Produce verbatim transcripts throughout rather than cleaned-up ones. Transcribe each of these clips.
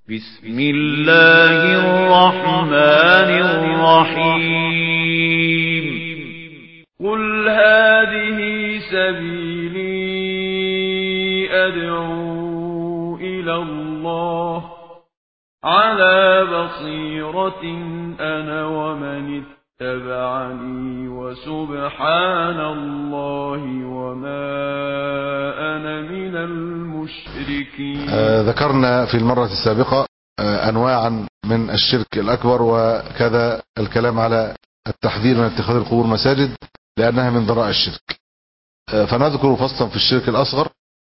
بسم الله الرحمن الرحيم قل هذه سبيلي أدعو إلى الله على بصيرة أنا ومن اتبعني وسبحان الله وما أنا من المشركين. آه ذكرنا في المرة السابقة آه أنواعا من الشرك الأكبر، وكذا الكلام على التحذير من اتخاذ القبور مساجد لأنها من ذرائع الشرك. آه فنذكر فصلا في الشرك الأصغر.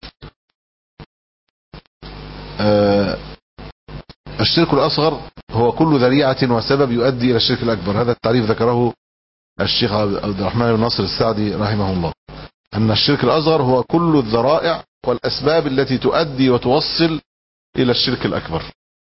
آه الشرك الأصغر هو كل ذريعة وسبب يؤدي إلى الشرك الأكبر. هذا التعريف ذكره الشيخ عبد الرحمن بن ناصر السعدي رحمه الله، أن الشرك الأصغر هو كل الذرائع والأسباب التي تؤدي وتوصل إلى الشرك الأكبر،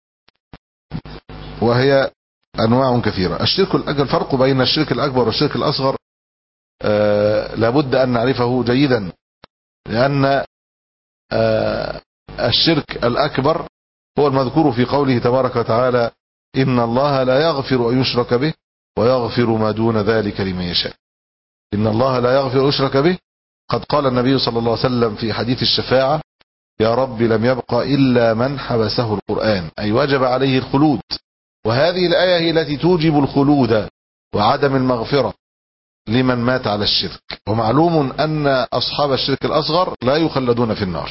وهي أنواع كثيرة. الشرك الأكبر، الفرق بين الشرك الأكبر والشرك الأصغر آه لابد أن نعرفه جيدا، لأن آه الشرك الأكبر هو المذكور في قوله تبارك وتعالى: إن الله لا يغفر أن يشرك به ويغفر ما دون ذلك لمن يشاء. إن الله لا يغفر أن يشرك به. قد قال النبي صلى الله عليه وسلم في حديث الشفاعة: يا رب لم يبق إلا من حبسه القرآن، أي وجب عليه الخلود. وهذه الآية هي التي توجب الخلود وعدم المغفرة لمن مات على الشرك. ومعلوم أن أصحاب الشرك الأصغر لا يخلدون في النار.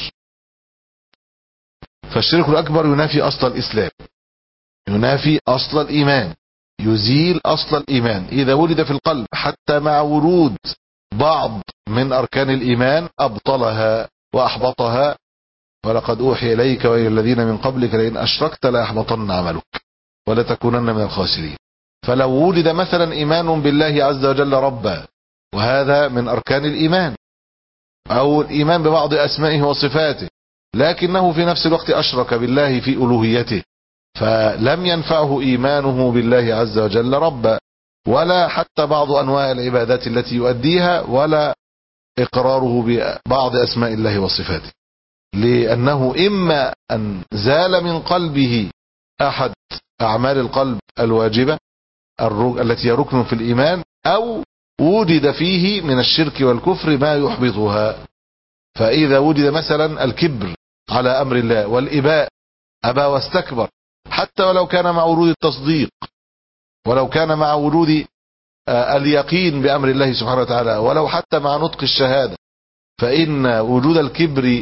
فالشرك الأكبر ينافي أصل الإسلام، ينافي أصل الإيمان، يزيل أصل الإيمان إذا ولد في القلب، حتى مع ورود بعض من أركان الإيمان أبطلها وأحبطها. ولقد أوحي إليك وإلى الذين من قبلك لئن أشركت ليحبطن عملك ولتكونن من الخاسرين. فلو ولد مثلا إيمان بالله عز وجل ربا، وهذا من أركان الإيمان، أو الإيمان ببعض أسمائه وصفاته، لكنه في نفس الوقت أشرك بالله في ألوهيته، فلم ينفعه إيمانه بالله عز وجل ربا، ولا حتى بعض أنواع العبادات التي يؤديها، ولا إقراره ببعض أسماء الله وصفاته، لأنه إما أن زال من قلبه أحد أعمال القلب الواجبة التي هي ركن في الإيمان، أو وجد فيه من الشرك والكفر ما يحبطها. فإذا وجد مثلا الكبر على أمر الله والإباء، أبى واستكبر، حتى ولو كان مع ورود التصديق، ولو كان مع ورود اليقين بأمر الله سبحانه وتعالى، ولو حتى مع نطق الشهادة، فإن وجود الكبر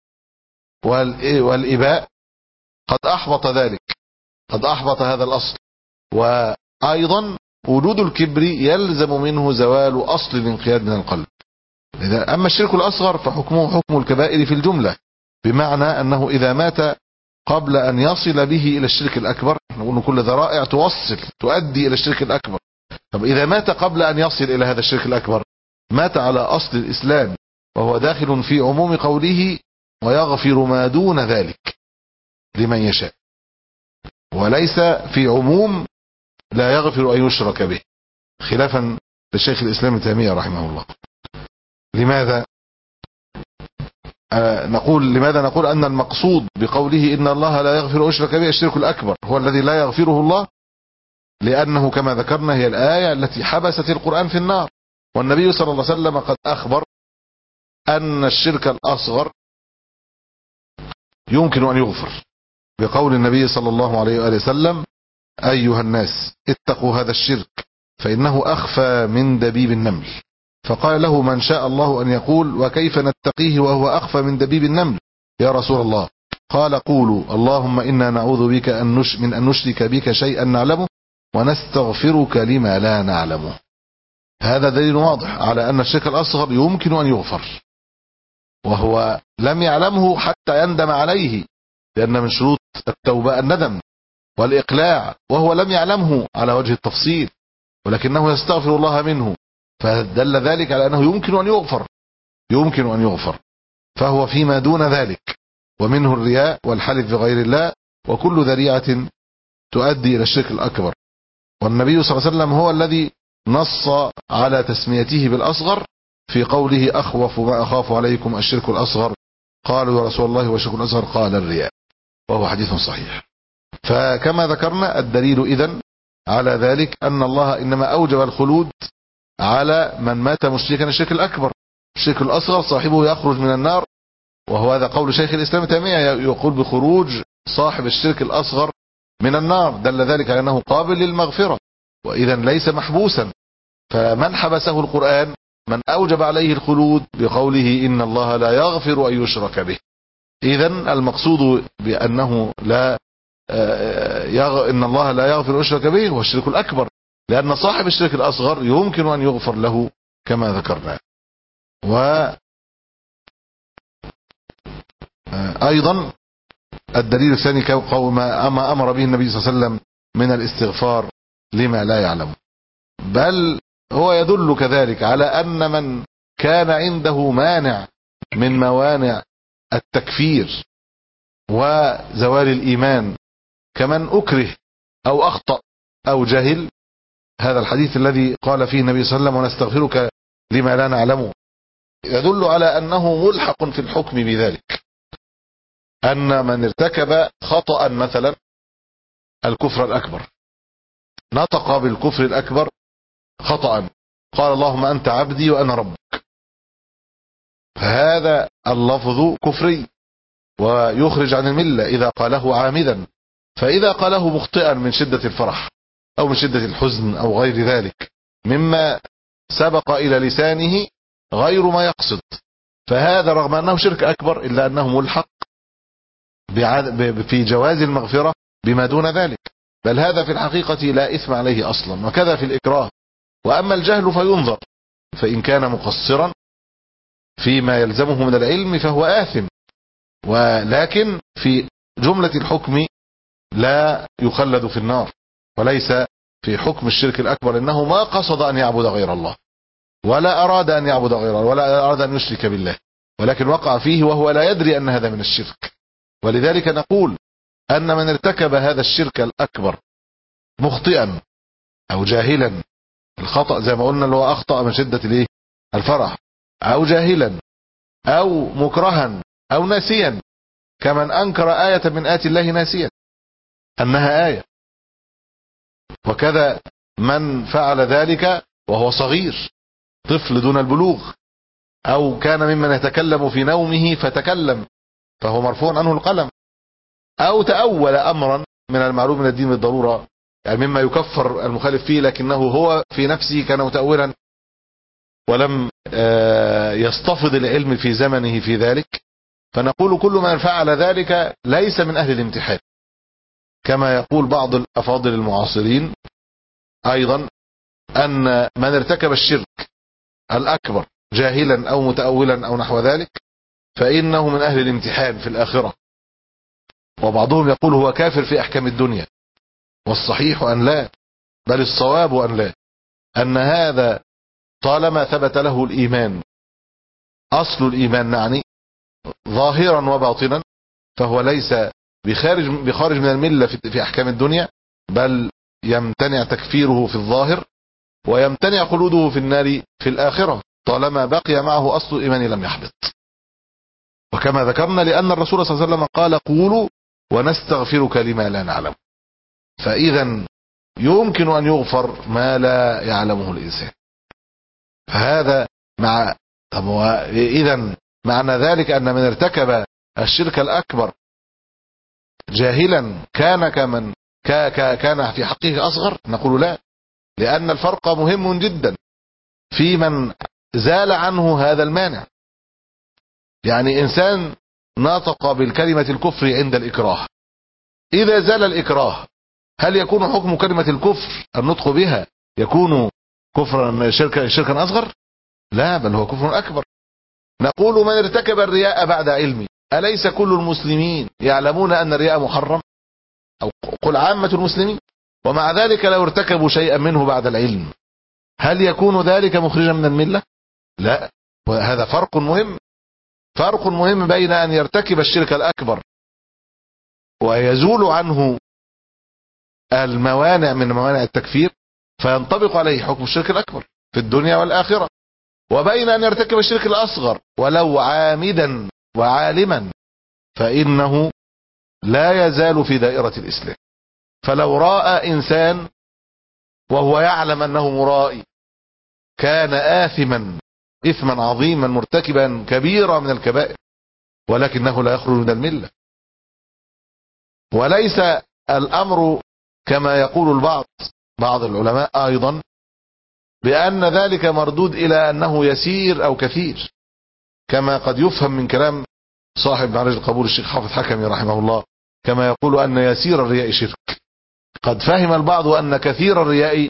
والإباء قد أحبط ذلك، قد أحبط هذا الأصل. وأيضا وجود الكبر يلزم منه زوال أصل الانقياد من القلب. أما الشرك الأصغر فحكمه حكم الكبائر في الجملة، بمعنى أنه إذا مات قبل أن يصل به إلى الشرك الأكبر، نقول كل ذرائع توصل تؤدي إلى الشرك الأكبر. طب إذا مات قبل أن يصل إلى هذا الشرك الأكبر، مات على أصل الإسلام، وهو داخل في عموم قوله: ويغفر ما دون ذلك لمن يشاء، وليس في عموم لا يغفر أن يشرك به، خلافا للشيخ الإسلام ابن تيمية رحمه الله. لماذا آه نقول لماذا نقول أن المقصود بقوله إن الله لا يغفر أن يشرك به الشرك الأكبر هو الذي لا يغفره الله؟ لأنه كما ذكرنا هي الآية التي حبست القرآن في النار، والنبي صلى الله عليه وسلم قد أخبر أن الشرك الأصغر يمكن أن يغفر، بقول النبي صلى الله عليه وآله وسلم: أيها الناس اتقوا هذا الشرك فإنه أخفى من دبيب النمل. فقال له من شاء الله أن يقول: وكيف نتقيه وهو أخفى من دبيب النمل يا رسول الله؟ قال: قولوا اللهم إنا نعوذ بك أن نش من أن نشرك بك شيئا نعلمه ونستغفرك لما لا نعلمه. هذا دليل واضح على أن الشرك الأصغر يمكن أن يغفر، وهو لم يعلمه حتى يندم عليه، لأن من شروط التوبة الندم والإقلاع، وهو لم يعلمه على وجه التفصيل، ولكنه يستغفر الله منه، فدل ذلك على أنه يمكن أن يغفر، يمكن أن يغفر. فهو فيما دون ذلك، ومنه الرياء والحلف بغير الله، وكل ذريعة تؤدي إلى الشرك الأكبر. والنبي صلى الله عليه وسلم هو الذي نص على تسميته بالأصغر في قوله: أخوف ما أخاف عليكم الشرك الأصغر. قالوا يا رسول الله والشرك الأصغر؟ قال: الرياء. وهو حديث صحيح. فكما ذكرنا الدليل إذن على ذلك أن الله إنما أوجب الخلود على من مات مشركا الشرك الأكبر. الشرك الأصغر صاحبه يخرج من النار، وهو هذا قول شيخ الإسلام تيمية يقول بخروج صاحب الشرك الأصغر من النار، دل ذلك على أنه قابل للمغفرة وإذا ليس محبوسا. فمن حبسه القرآن من أوجب عليه الخلود بقوله إن الله لا يغفر أن يشرك به. إذن المقصود بأنه لا يغ... إن الله لا يغفر أن يشرك به هو الشرك الأكبر، لأن صاحب الشرك الأصغر يمكن أن يغفر له كما ذكرنا. وأيضا الدليل الثاني ما أمر به النبي صلى الله عليه وسلم من الاستغفار لما لا يعلم، بل هو يدل كذلك على أن من كان عنده مانع من موانع التكفير وزوال الإيمان كمن أكره أو أخطأ أو جهل، هذا الحديث الذي قال فيه النبي صلى الله عليه وسلم ونستغفرك لما لا نعلمه يدل على أنه ملحق في الحكم بذلك، أن من ارتكب خطأ مثلا الكفر الأكبر نطق بالكفر الأكبر خطأ قال اللهم أنت عبدي وأنا ربك، فهذا اللفظ كفري ويخرج عن الملة إذا قاله عامدا. فإذا قاله مخطئا من شدة الفرح أو من شدة الحزن أو غير ذلك مما سبق إلى لسانه غير ما يقصد، فهذا رغم أنه شرك أكبر إلا أنه ملحق في جواز المغفرة بما دون ذلك، بل هذا في الحقيقة لا إثم عليه أصلا، وكذا في الإكراه. وأما الجهل فينظر، فإن كان مقصرا فيما يلزمه من العلم فهو آثم، ولكن في جملة الحكم لا يخلد في النار، وليس في حكم الشرك الأكبر إنه ما قصد أن يعبد غير الله ولا أراد أن يعبد غير الله ولا أراد أن يشرك بالله، ولكن وقع فيه وهو لا يدري أن هذا من الشرك. ولذلك نقول أن من ارتكب هذا الشرك الأكبر مخطئا أو جاهلا، الخطأ زي ما قلنا اللي هو أخطأ من شدة الايه الفرح، أو جاهلا أو مكرها أو ناسيا، كمن أنكر آية من آيات الله ناسيا أنها آية، وكذا من فعل ذلك وهو صغير طفل دون البلوغ، أو كان ممن يتكلم في نومه فتكلم فهو مرفوع عنه القلم، أو تأول أمرا من المعلوم من الدين بالضرورة يعني مما يكفر المخالف فيه لكنه هو في نفسه كان متأولا ولم يستفض العلم في زمنه في ذلك، فنقول كل من فعل ذلك ليس من أهل الامتحان، كما يقول بعض الأفاضل المعاصرين أيضا أن من ارتكب الشرك الأكبر جاهلا أو متأولا أو نحو ذلك فإنه من أهل الامتحان في الآخرة، وبعضهم يقول هو كافر في أحكام الدنيا، والصحيح أن لا، بل الصواب أن لا، أن هذا طالما ثبت له الإيمان أصل الإيمان يعني ظاهرا وباطنا فهو ليس بخارج بخارج من الملة في أحكام الدنيا، بل يمتنع تكفيره في الظاهر ويمتنع خلوده في النار في الآخرة طالما بقي معه أصل الإيمان لم يحبط. وكما ذكرنا لأن الرسول صلى الله عليه وسلم قال قولوا ونستغفرك لما لا نعلم، فإذا يمكن أن يغفر ما لا يعلمه الإنسان. فهذا مع طب إذا معنى ذلك أن من ارتكب الشرك الأكبر جاهلا كان كمن كان في حقه أصغر؟ نقول لا، لأن الفرق مهم جدا في من زال عنه هذا المانع. يعني إنسان نطق بالكلمة الكفر عند الإكراه، إذا زال الإكراه هل يكون حكم كلمة الكفر النطق بها يكون كفرا شركا شركا أصغر؟ لا، بل هو كفر أكبر. نقول من ارتكب الرياء بعد علمه، أليس كل المسلمين يعلمون أن الرياء محرم؟ أو قل عامة المسلمين، ومع ذلك لو ارتكبوا شيئا منه بعد العلم هل يكون ذلك مخرجا من الملة؟ لا، وهذا فرق مهم، فرق مهم بين أن يرتكب الشرك الأكبر ويزول عنه الموانع من موانع التكفير فينطبق عليه حكم الشرك الأكبر في الدنيا والآخرة، وبين أن يرتكب الشرك الأصغر ولو عامدا وعالما فإنه لا يزال في دائرة الإسلام. فلو رأى إنسان وهو يعلم أنه مرائي كان آثما إثما عظيما مرتكبا كبيرا من الكبائر، ولكنه لا يخرج من الملة. وليس الأمر كما يقول البعض بعض العلماء أيضا بأن ذلك مردود إلى أنه يسير أو كثير، كما قد يفهم من كلام صاحب معرج القبول الشيخ حافظ حكمي رحمه الله، كما يقول أن يسير الرياء شرك. قد فهم البعض أن كثير الرياء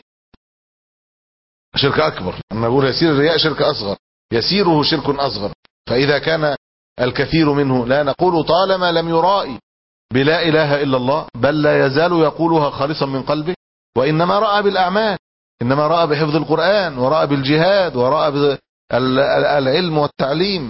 شرك أكبر، أن نقول يسير الرياء شرك أصغر، يسيره شرك أصغر. فإذا كان الكثير منه لا نقول طالما لم يرائي بلا إله إلا الله، بل لا يزال يقولها خالصا من قلبه، وإنما رأى بالأعمال، إنما رأى بحفظ القرآن ورأى بالجهاد ورأى بالعلم والتعليم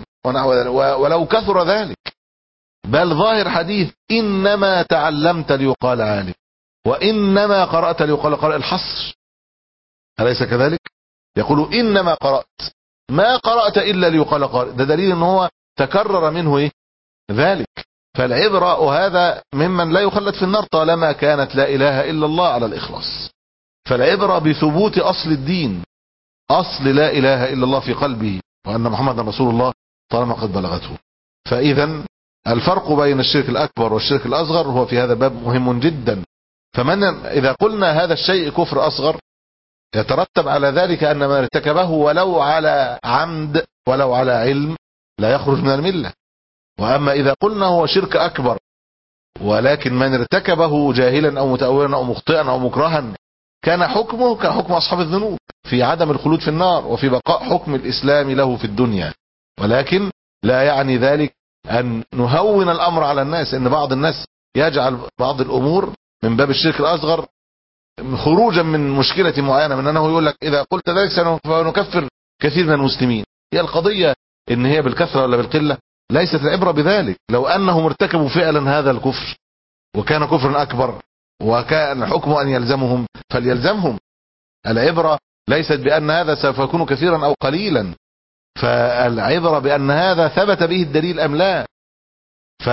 ولو كثر ذلك. بل ظاهر حديث إنما تعلمت ليقال عالم وإنما قرأت ليقال قارئ، الحصر أليس كذلك؟ يقول إنما قرأت، ما قرأت إلا ليقال قارئ، ده دليل أنه هو تكرر منه إيه؟ ذلك. فالعبرة وهذا ممن لا يخلد في النار طالما كانت لا إله إلا الله على الإخلاص. فالعبرة بثبوت أصل الدين، أصل لا إله إلا الله في قلبه وأن محمد رسول الله طالما قد بلغته. فإذا الفرق بين الشرك الأكبر والشرك الأصغر هو في هذا باب مهم جدا. فمن إذا قلنا هذا الشيء كفر أصغر يترتب على ذلك أن من ارتكبه ولو على عمد ولو على علم لا يخرج من الملة. وأما إذا قلنا هو شرك أكبر ولكن من ارتكبه جاهلا أو متأولا أو مخطئا أو مكرها كان حكمه كحكم أصحاب الذنوب في عدم الخلود في النار وفي بقاء حكم الإسلام له في الدنيا. ولكن لا يعني ذلك أن نهون الأمر على الناس، إن بعض الناس يجعل بعض الأمور من باب الشرك الأصغر خروجا من مشكلة معينة، من أنه يقول لك إذا قلت ذلك سنكفر كثير من المسلمين. هي القضية إن هي بالكثرة ولا بالقلة، ليست العبرة بذلك. لو أنهم ارتكبوا فعلا هذا الكفر وكان كفرا أكبر وكان حكمه أن يلزمهم فليلزمهم. العبرة ليست بأن هذا سوف يكون كثيرا أو قليلا، فالعبرة بأن هذا ثبت به الدليل أم لا. ف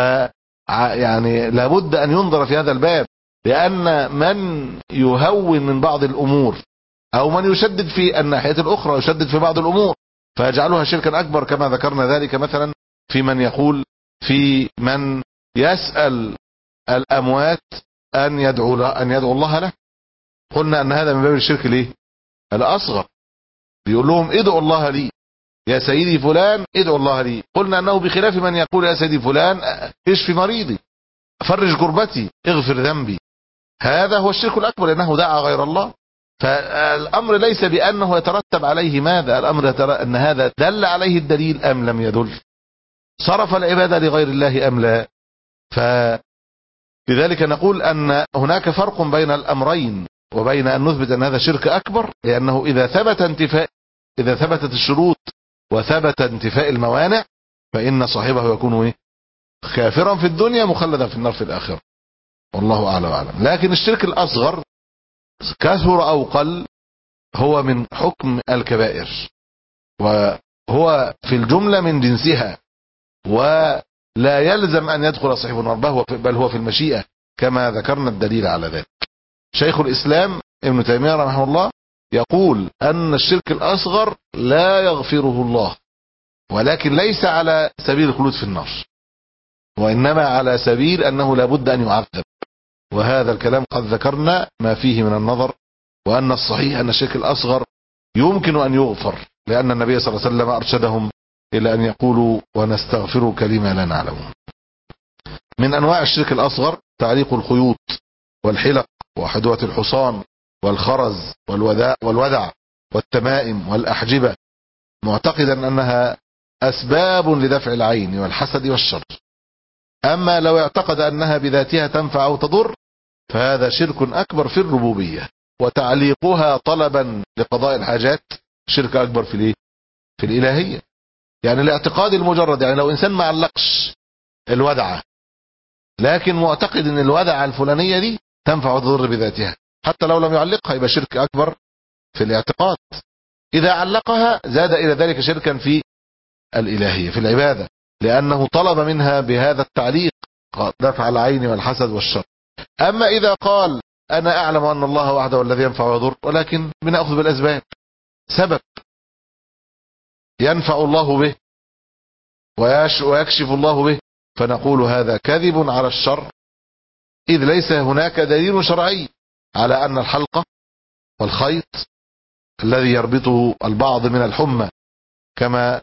يعني لابد أن ينظر في هذا الباب، لأن من يهون من بعض الأمور أو من يشدد في الناحية الأخرى يشدد في بعض الأمور فيجعلها شركا أكبر، كما ذكرنا ذلك مثلا في من يقول في من يسأل الأموات أن يدعو أن يدعو الله له. قلنا أن هذا من باب الشرك ليه الأصغر، بيقول لهم ادعوا الله لي يا سيدي فلان، ادعوا الله لي. قلنا أنه بخلاف من يقول يا سيدي فلان اشفي مريضي، فرج كربتي، اغفر ذنبي. هذا هو الشرك الأكبر لأنه دعا غير الله. فالأمر ليس بأنه يترتب عليه ماذا، الأمر أن هذا دل عليه الدليل أم لم يدل، صرف العبادة لغير الله أم لا. فلذلك نقول أن هناك فرق بين الأمرين وبين أن نثبت أن هذا شرك أكبر، لأنه إذا ثبت انتفاء إذا ثبتت الشروط وثبت انتفاء الموانع فإن صاحبه يكون إيه؟ كافرا في الدنيا مخلدا في النار في الآخرة، والله أعلى وأعلم. لكن الشرك الأصغر كثر أو قل هو من حكم الكبائر وهو في الجملة من جنسها، ولا يلزم أن يدخل صاحب النار بل هو في المشيئة كما ذكرنا الدليل على ذلك. شيخ الإسلام ابن تيمية رحمه الله يقول أن الشرك الأصغر لا يغفره الله، ولكن ليس على سبيل الخلود في النار، وإنما على سبيل أنه لابد أن يعذب. وهذا الكلام قد ذكرنا ما فيه من النظر، وأن الصحيح أن الشرك الأصغر يمكن أن يغفر، لأن النبي صلى الله عليه وسلم أرشدهم إلى أن يقولوا ونستغفرك لما لا نعلمه. من أنواع الشرك الأصغر تعليق الخيوط والحلق وحدوة الحصان والخرز والوداع, والودع والتمائم والأحجبة، معتقدا أنها أسباب لدفع العين والحسد والشر. أما لو اعتقد أنها بذاتها تنفع أو تضر فهذا شرك أكبر في الربوبية، وتعليقها طلبا لقضاء الحاجات شرك أكبر في الايه في الإلهية. يعني الاعتقاد المجرد، يعني لو إنسان ما علقش الودعة لكن معتقد أن الودعة الفلانية دي تنفع وتضر بذاتها، حتى لو لم يعلقها يبقى شرك أكبر في الاعتقاد. إذا علقها زاد إلى ذلك شركا في الإلهية في العبادة، لأنه طلب منها بهذا التعليق دفع العين والحسد والشر. أما إذا قال أنا أعلم أن الله وحده الذي ينفع ويضر، ولكن بنأخذ بالأسباب. سبب ينفع الله به ويكشف الله به، فنقول هذا كذب على الشرع، إذ ليس هناك دليل شرعي على أن الحلقة والخيط الذي يربطه البعض من الحمى كما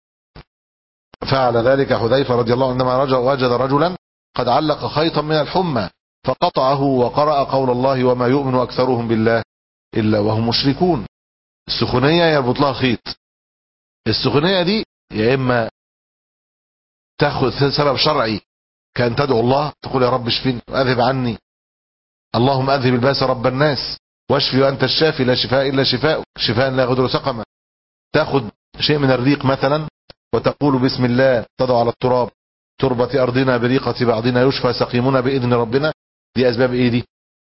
فعل ذلك حذيفة رضي الله عنه عندما وجد رجلا قد علق خيطا من الحمى فقطعه وقرأ قول الله وما يؤمن أكثرهم بالله إلا وهم مشركون. السخونية يربط لها خيط، السخونية دي يا إما تأخذ سبب شرعي كأن تدعو الله تقول يا رب اشفني وأذهب عني، اللهم أذهب الباس رب الناس واشفي وأنت الشافي لا شفاء إلا شفاء شفاء لا يغادر سقما. تأخذ شيء من الريق مثلا وتقول بسم الله، تضع على التراب تربة أرضنا بريقة بعضنا يشفى سقيمنا بإذن ربنا. دي أسباب إيه؟ دي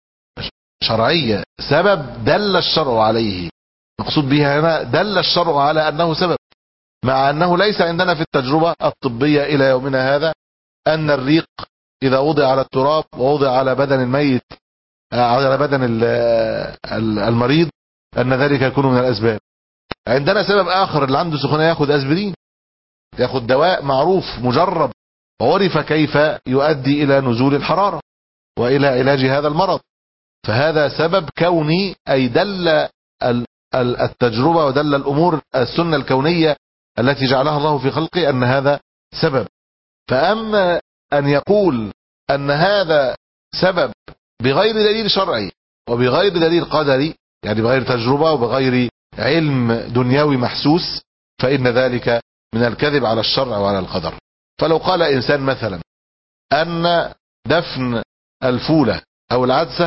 شرعية، سبب دل الشرع عليه، مقصود بها هنا دل الشرع على أنه سبب، مع أنه ليس عندنا في التجربة الطبية إلى يومنا هذا أن الريق إذا وضع على التراب ووضع على بدن الميت على بدن المريض أن ذلك يكون من الأسباب. عندنا سبب آخر، اللي عنده سخونية يأخذ أسبرين، يأخذ دواء معروف مجرب وعرف كيف يؤدي إلى نزول الحرارة وإلى علاج هذا المرض، فهذا سبب كوني، أي دل التجربة ودل الأمور السنة الكونية التي جعلها الله في خلقه أن هذا سبب. فأما أن يقول أن هذا سبب بغير دليل شرعي وبغير دليل قدري، يعني بغير تجربة وبغير علم دنيوي محسوس، فإن ذلك من الكذب على الشرع وعلى القدر. فلو قال إنسان مثلا أن دفن الفولة أو العدسة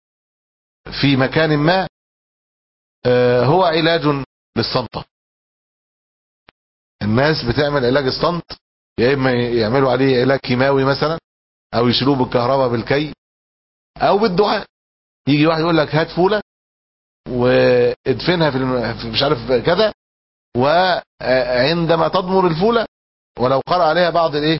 في مكان ما هو علاج للصنطة، الناس بتعمل علاج الصنط يا إما يعملوا عليه علاج كيماوي مثلا أو يشيلوه بالكهرباء بالكي أو بالدعاء. يجي واحد يقول لك هات فولة وادفنها في مش عارف كذا، وعندما تضمر الفولة ولو قرأ عليها بعض الايه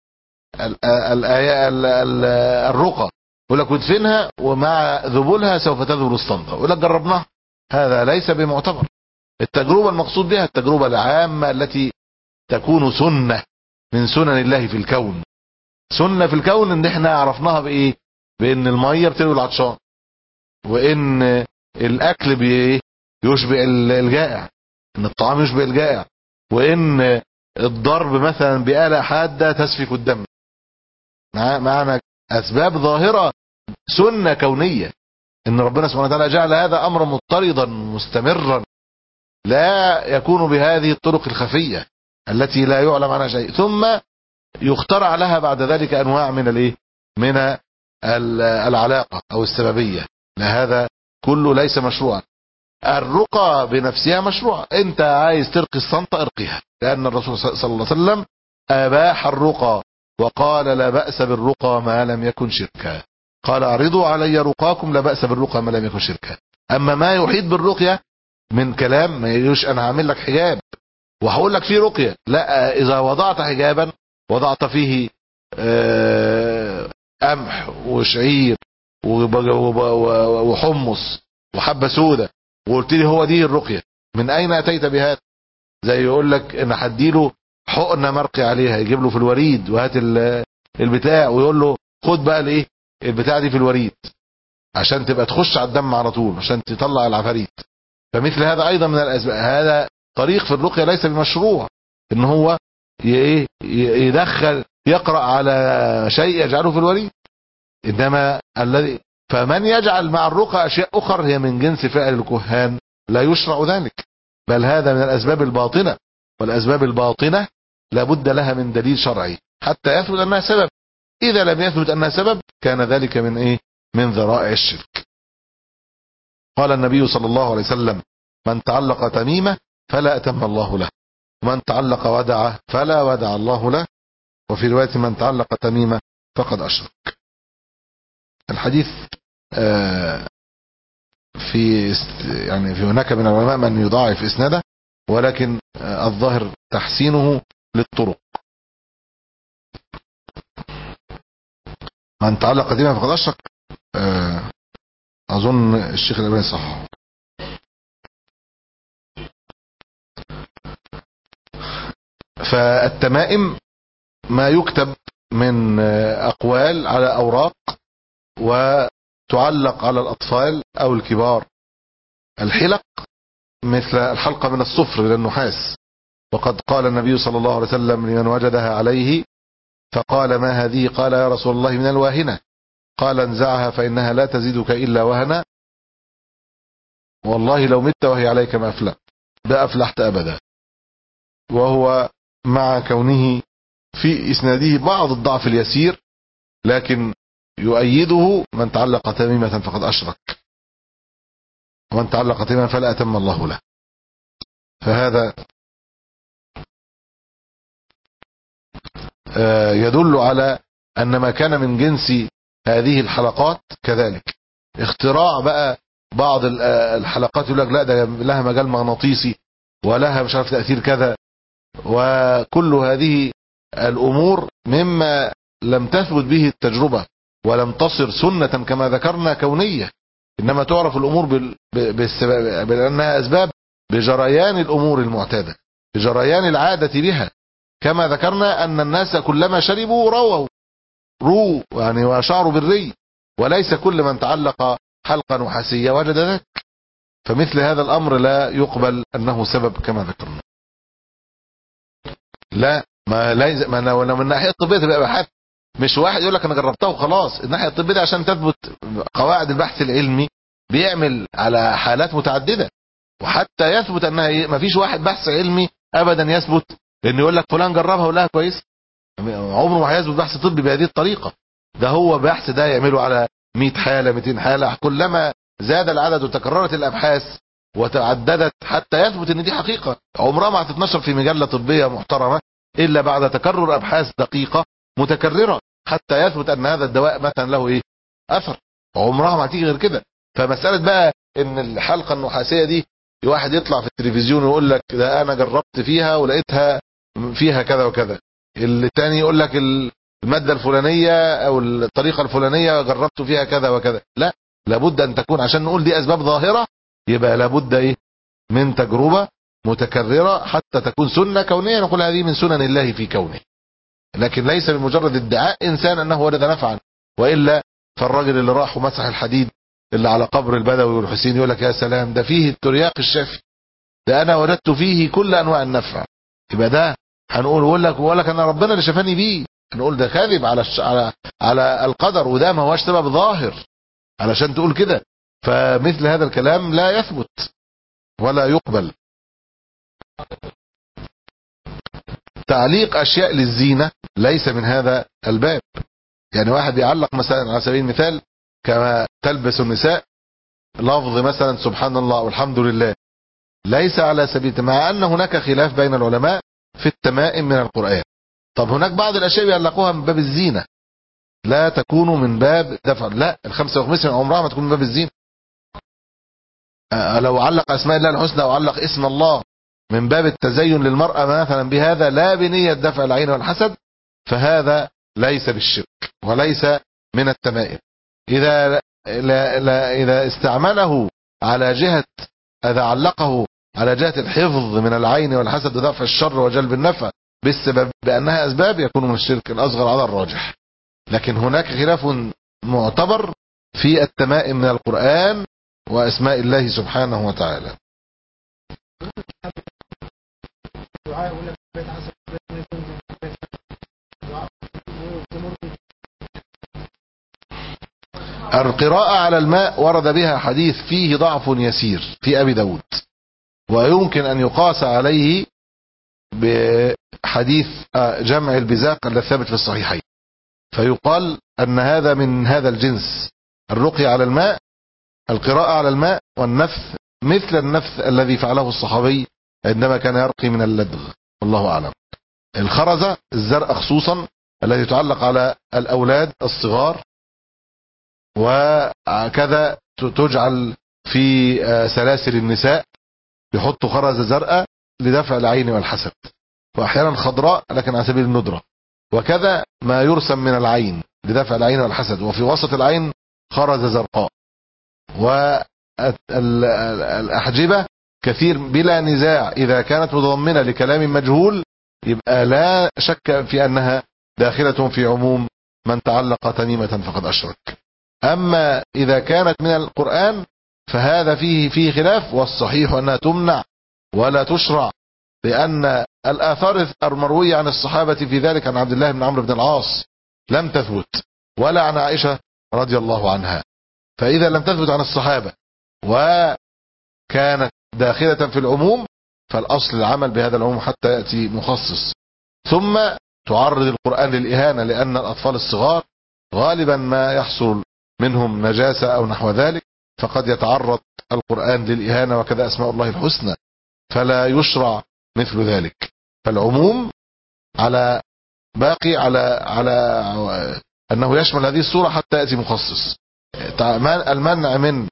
الآية الرقى يقول لك وادفنها ومع ذبولها سوف تذبل الصنطة، يقول لك جربناها، هذا ليس بمعتبر. التجربة المقصود بها التجربة العامة التي تكون سنة من سنن الله في الكون. سنة في الكون ان احنا عرفناها بايه؟ بان المية بتروي العطشان، وان الاكل بيشبع الجائع، ان الطعام يشبع الجائع، وان الضرب مثلا بآلة حادة تسفك الدم. معنى اسباب ظاهرة سنة كونية ان ربنا سبحانه وتعالى جعل هذا امرا مضطردا مستمرا لا يكون بهذه الطرق الخفية التي لا يعلم عنها شيء، ثم يخترع لها بعد ذلك انواع من الايه من العلاقة او السببية. هذا كله ليس مشروعا. الرقى بنفسها مشروع، انت عايز ترقي الصنطة ارقيها، لان الرسول صلى الله عليه وسلم اباح الرقى وقال لا بأس بالرقى ما لم يكن شركا، قال اعرضوا علي رقاكم لا بأس بالرقى ما لم يكن شركا. اما ما يحيط بالرقية من كلام ما يقولش انا هعمل لك حجاب وهقول لك فيه رقية، لا، اذا وضعت حجابا وضعت فيه قمح وشعير وحمص وحبة سودة وقلت لي هو دي الرقية، من اين اتيت بهذا؟ زي يقول لك ان هديله حقنة مرقي عليها، يجيب له في الوريد وهات البتاع ويقول له خد بقى الايه البتاع دي في الوريد عشان تبقى تخش على الدم على طول عشان تطلع العفاريت. فمثل هذا ايضا من الاسباب، هذا طريق في الرقية ليس بمشروع ان هو يدخل يقرأ على شيء يجعله في الوريد، انما الذي فمن يجعل مع الرقى اشياء اخرى هي من جنس فعل الكهان لا يشرع ذلك، بل هذا من الاسباب الباطنة، والاسباب الباطنة لابد لها من دليل شرعي حتى يثبت انها سبب. اذا لم يثبت انها سبب كان ذلك من ايه من ذرائع الشرك. قال النبي صلى الله عليه وسلم من تعلق تميمة فلا اتم الله له، ومن تعلق ودعه فلا ودع الله له، وفي رواية من تعلق تميمة فقد اشرك. الحديث في يعني في هناك من العلماء من يضاعف اسناده، ولكن الظاهر تحسينه للطرق. من تعلق تميمة فقد اشرك اظن الشيخ الألباني صح. فالتمائم ما يكتب من اقوال على اوراق وتعلق على الاطفال او الكبار. الحلق مثل الحلقة من الصفر الى النحاس، وقد قال النبي صلى الله عليه وسلم لمن وجدها عليه فقال ما هذه؟ قال يا رسول الله من الواهنة. قال انزعها فإنها لا تزيدك إلا وهنا، والله لو مت وهي عليك ما أفلحت ده أفلحت أبدا. وهو مع كونه في إسناده بعض الضعف اليسير، لكن يؤيده من تعلق تميمة فقد أشرك، ومن تعلق تميمة فلا أتم الله له. فهذا يدل على أن ما كان من جنس هذه الحلقات كذلك. اختراع بقى بعض الحلقات يقول لك لا ده لها مجال مغناطيسي ولها مش عارف تأثير كذا، وكل هذه الأمور مما لم تثبت به التجربة ولم تصر سنة كما ذكرنا كونية، إنما تعرف الأمور بأنها أسباب بجريان الأمور المعتادة، بجريان العادة بها، كما ذكرنا أن الناس كلما شربوا رووا رو يعني وشعروا بالري، وليس كل من تعلق حلقة نحاسية وجد ذلك. فمثل هذا الأمر لا يقبل أنه سبب كما ذكرنا. لا ما لازم، ما أنا من الناحية الطبية تبقى بحث، مش واحد يقول لك أنا جربتها وخلاص. الناحية الطبية دي عشان تثبت قواعد البحث العلمي بيعمل على حالات متعددة، وحتى يثبت أنها ما فيش واحد بحث علمي أبدا يثبت لأنه يقول لك فلان جربها ولا كويس. عمره ما هيثبت بحث طبي بهذه الطريقة. ده هو بحث ده يعمله على مئة حالة مئتين حالة، كلما زاد العدد وتكررت الأبحاث وتعددت حتى يثبت ان دي حقيقة. عمرها ما هتتنشر في مجلة طبية محترمة إلا بعد تكرر أبحاث دقيقة متكررة حتى يثبت أن هذا الدواء مثلا له إيه أثر. عمرها ما هتيجي غير كده. فمسألة بقى ان الحلقة النحاسية دي واحد يطلع في التلفزيون ويقول لك ده أنا جربت فيها ولقيتها فيها كذا وكذا، الثاني يقول لك المادة الفلانية او الطريقة الفلانية جربت فيها كذا وكذا. لا، لابد ان تكون عشان نقول دي اسباب ظاهرة يبقى لابد ايه من تجربة متكررة حتى تكون سنة كونية نقول هذه من سنن الله في كونه، لكن ليس بمجرد ادعاء انسان انه وجد نفعا. والا فالراجل اللي راح ومسح الحديد اللي على قبر البدوي والحسين يقول لك يا سلام ده فيه الترياق الشافي، ده انا وجدت فيه كل انواع النفع، يبقى ده هنقول يقول لك وقول لك انا ربنا اللي شفاني بيه، نقول ده كاذب على الش... على على القدر، وده ما هوش سبب ظاهر علشان تقول كده. فمثل هذا الكلام لا يثبت ولا يقبل. تعليق اشياء للزينة ليس من هذا الباب. يعني واحد يعلق مثلا على سبيل المثال كما تلبس النساء لفظ مثلا سبحان الله والحمد لله، ليس على سبيل، مع ان هناك خلاف بين العلماء في التمائم من القرآن. طب هناك بعض الاشياء يعلقوها من باب الزينة لا تكون من باب دفع، لا الخمسة وخمسين عمرها ما تكون من باب الزينة. لو علق اسماء الله الحسنى او علق اسم الله من باب التزين للمرأة مثلا بهذا لا بنية دفع العين والحسد، فهذا ليس بالشرك وليس من التمائم. اذا لا لا اذا استعمله على جهة، اذا علقه على جهة الحفظ من العين والحسد ودفع الشر وجلب النفع بالسبب بأنها أسباب يكون من الشرك الأصغر على الراجح. لكن هناك خلاف معتبر في التمائم من القرآن وأسماء الله سبحانه وتعالى. القراءة على الماء ورد بها حديث فيه ضعف يسير في أبي داود، ويمكن أن يقاس عليه بحديث جمع البزاق الذي ثابت في الصحيحين، فيقال أن هذا من هذا الجنس. الرقية على الماء، القراءة على الماء، والنفث مثل النفث الذي فعله الصحابي عندما كان يرقي من اللدغ، والله أعلم. الخرزة الزرق خصوصا التي تعلق على الأولاد الصغار، وكذا تجعل في سلاسل النساء يحطوا خرزة زرقاء لدفع العين والحسد، وأحيانا خضراء لكن على سبيل الندرة، وكذا ما يرسم من العين لدفع العين والحسد، وفي وسط العين خرزة زرقاء. والأحجبة كثير بلا نزاع إذا كانت متضمنة لكلام مجهول يبقى لا شك في أنها داخلة في عموم من تعلق تميمة فقد أشرك. أما إذا كانت من القرآن فهذا فيه فيه خلاف، والصحيح أنها تمنع ولا تشرع، لأن الآثار المروية عن الصحابة في ذلك عن عبد الله بن عمرو بن العاص لم تثبت، ولا عن عائشة رضي الله عنها. فإذا لم تثبت عن الصحابة وكانت داخلة في العموم فالأصل العمل بهذا العموم حتى يأتي مخصص. ثم تعرض القرآن للإهانة، لأن الأطفال الصغار غالبا ما يحصل منهم نجاسة أو نحو ذلك، فقد يتعرض القرآن للإهانة، وكذا أسماء الله الحسنى، فلا يشرع مثل ذلك. فالعموم على باقي على على أنه يشمل هذه الصورة حتى يأتي مخصص. المنع من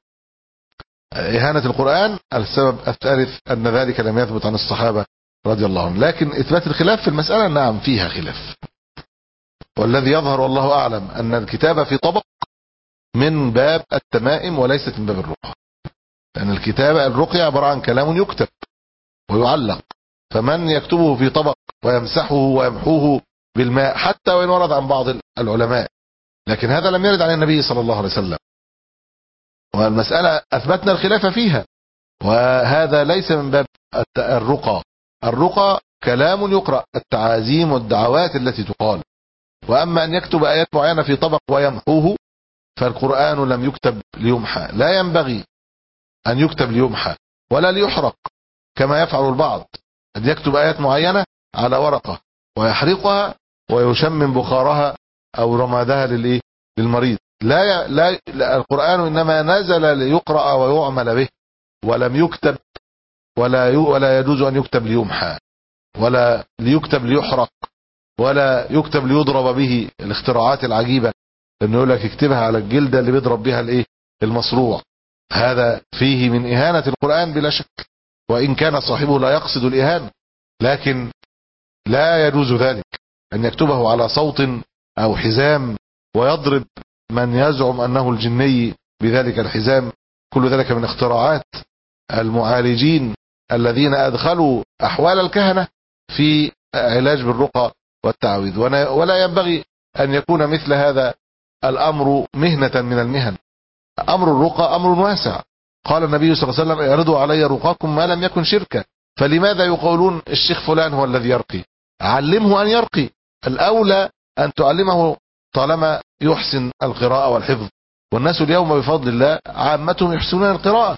إهانة القرآن السبب الثالث أن ذلك لم يثبت عن الصحابة رضي الله عنهم. لكن إثبات الخلاف في المسألة نعم فيها خلاف، والذي يظهر والله أعلم أن الكتابة في طبق من باب التمائم وليست من باب الرقى، لأن الكتابة الرقية عبارة عن كلام يكتب ويعلق، فمن يكتبه في طبق ويمسحه ويمحوه بالماء حتى وإن ورد عن بعض العلماء، لكن هذا لم يرد عن النبي صلى الله عليه وسلم. والمسألة أثبتنا الخلاف فيها، وهذا ليس من باب الرقى. الرقى كلام يقرأ، التعازيم والدعوات التي تقال. وأما أن يكتب آيات معينة في طبق ويمحوه فالقرآن لم يكتب ليمحى، لا ينبغي أن يكتب ليمحى ولا ليحرق كما يفعل البعض، أن يكتب آيات معينة على ورقة ويحرقها ويشمم بخارها أو رمادها للإيه؟ للمريض. لا, لا, لا القرآن إنما نزل ليقرأ ويعمل به، ولم يكتب، ولا ولا يجوز أن يكتب ليمحى، ولا ليكتب ليحرق، ولا يكتب ليضرب به. الاختراعات العجيبة انه يقول لك اكتبها على الجلدة اللي بيضرب بها الايه المصروع، هذا فيه من إهانة القرآن بلا شك، وإن كان صاحبه لا يقصد الإهانة، لكن لا يجوز ذلك أن يكتبه على صوت أو حزام ويضرب من يزعم أنه الجني بذلك الحزام. كل ذلك من اختراعات المعالجين الذين أدخلوا أحوال الكهنة في علاج بالرقى والتعويذ. ولا ينبغي أن يكون مثل هذا الأمر مهنة من المهن. أمر الرقى أمر واسع، قال النبي صلى الله عليه وسلم اعرضوا علي رقاكم ما لم يكن شركا. فلماذا يقولون الشيخ فلان هو الذي يرقي؟ علمه أن يرقي، الأولى أن تعلمه طالما يحسن القراءة والحفظ. والناس اليوم بفضل الله عامتهم يحسنون القراءة،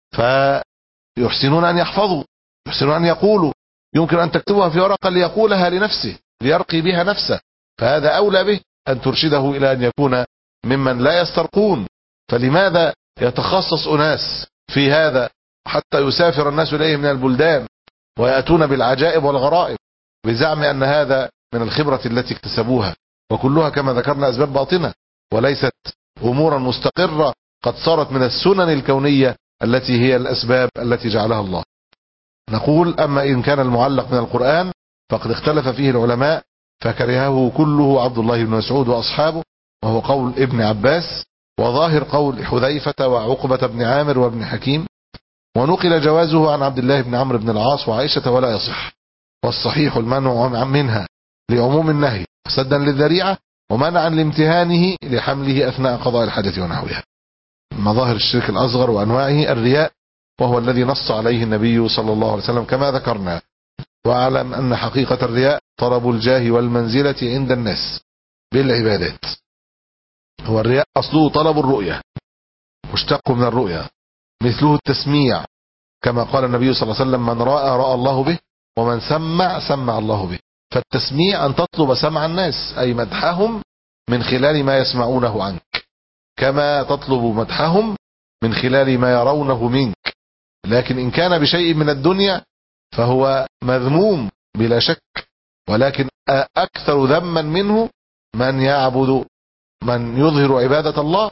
فيحسنون أن يحفظوا، يحسنون أن يقولوا. يمكن أن تكتبها في ورقة ليقولها لنفسه، ليرقي بها نفسه، فهذا أولى به أن ترشده إلى أن يكون ممن لا يسترقون. فلماذا يتخصص أناس في هذا حتى يسافر الناس إليه من البلدان ويأتون بالعجائب والغرائب بزعم أن هذا من الخبرة التي اكتسبوها، وكلها كما ذكرنا أسباب باطنة وليست أمورا مستقرة قد صارت من السنن الكونية التي هي الأسباب التي جعلها الله. نقول أما إن كان المعلق من القرآن فقد اختلف فيه العلماء، فكرهه كله عبد الله بن مسعود وأصحابه، وهو قول ابن عباس، وظاهر قول حذيفة وعقبة بن عامر وابن حكيم، ونقل جوازه عن عبد الله بن عمرو بن العاص وعائشة ولا يصح. والصحيح المنع منها لعموم النهي سدا للذريعة، ومنعا لامتهانه لحمله أثناء قضاء الحاجة ونحوها. مظاهر الشرك الأصغر وأنواعه الرياء، وهو الذي نص عليه النبي صلى الله عليه وسلم كما ذكرنا. واعلم أن حقيقة الرياء طلب الجاه والمنزلة عند الناس بالعبادات. هو الرياء أصله طلب الرؤية، مشتق من الرؤية، مثله التسميع، كما قال النبي صلى الله عليه وسلم من رأى رأى الله به، ومن سمع سمع الله به. فالتسميع أن تطلب سمع الناس، أي مدحهم من خلال ما يسمعونه عنك، كما تطلب مدحهم من خلال ما يرونه منك. لكن إن كان بشيء من الدنيا فهو مذموم بلا شك، ولكن أكثر ذما منه من يعبد، من يظهر عبادة الله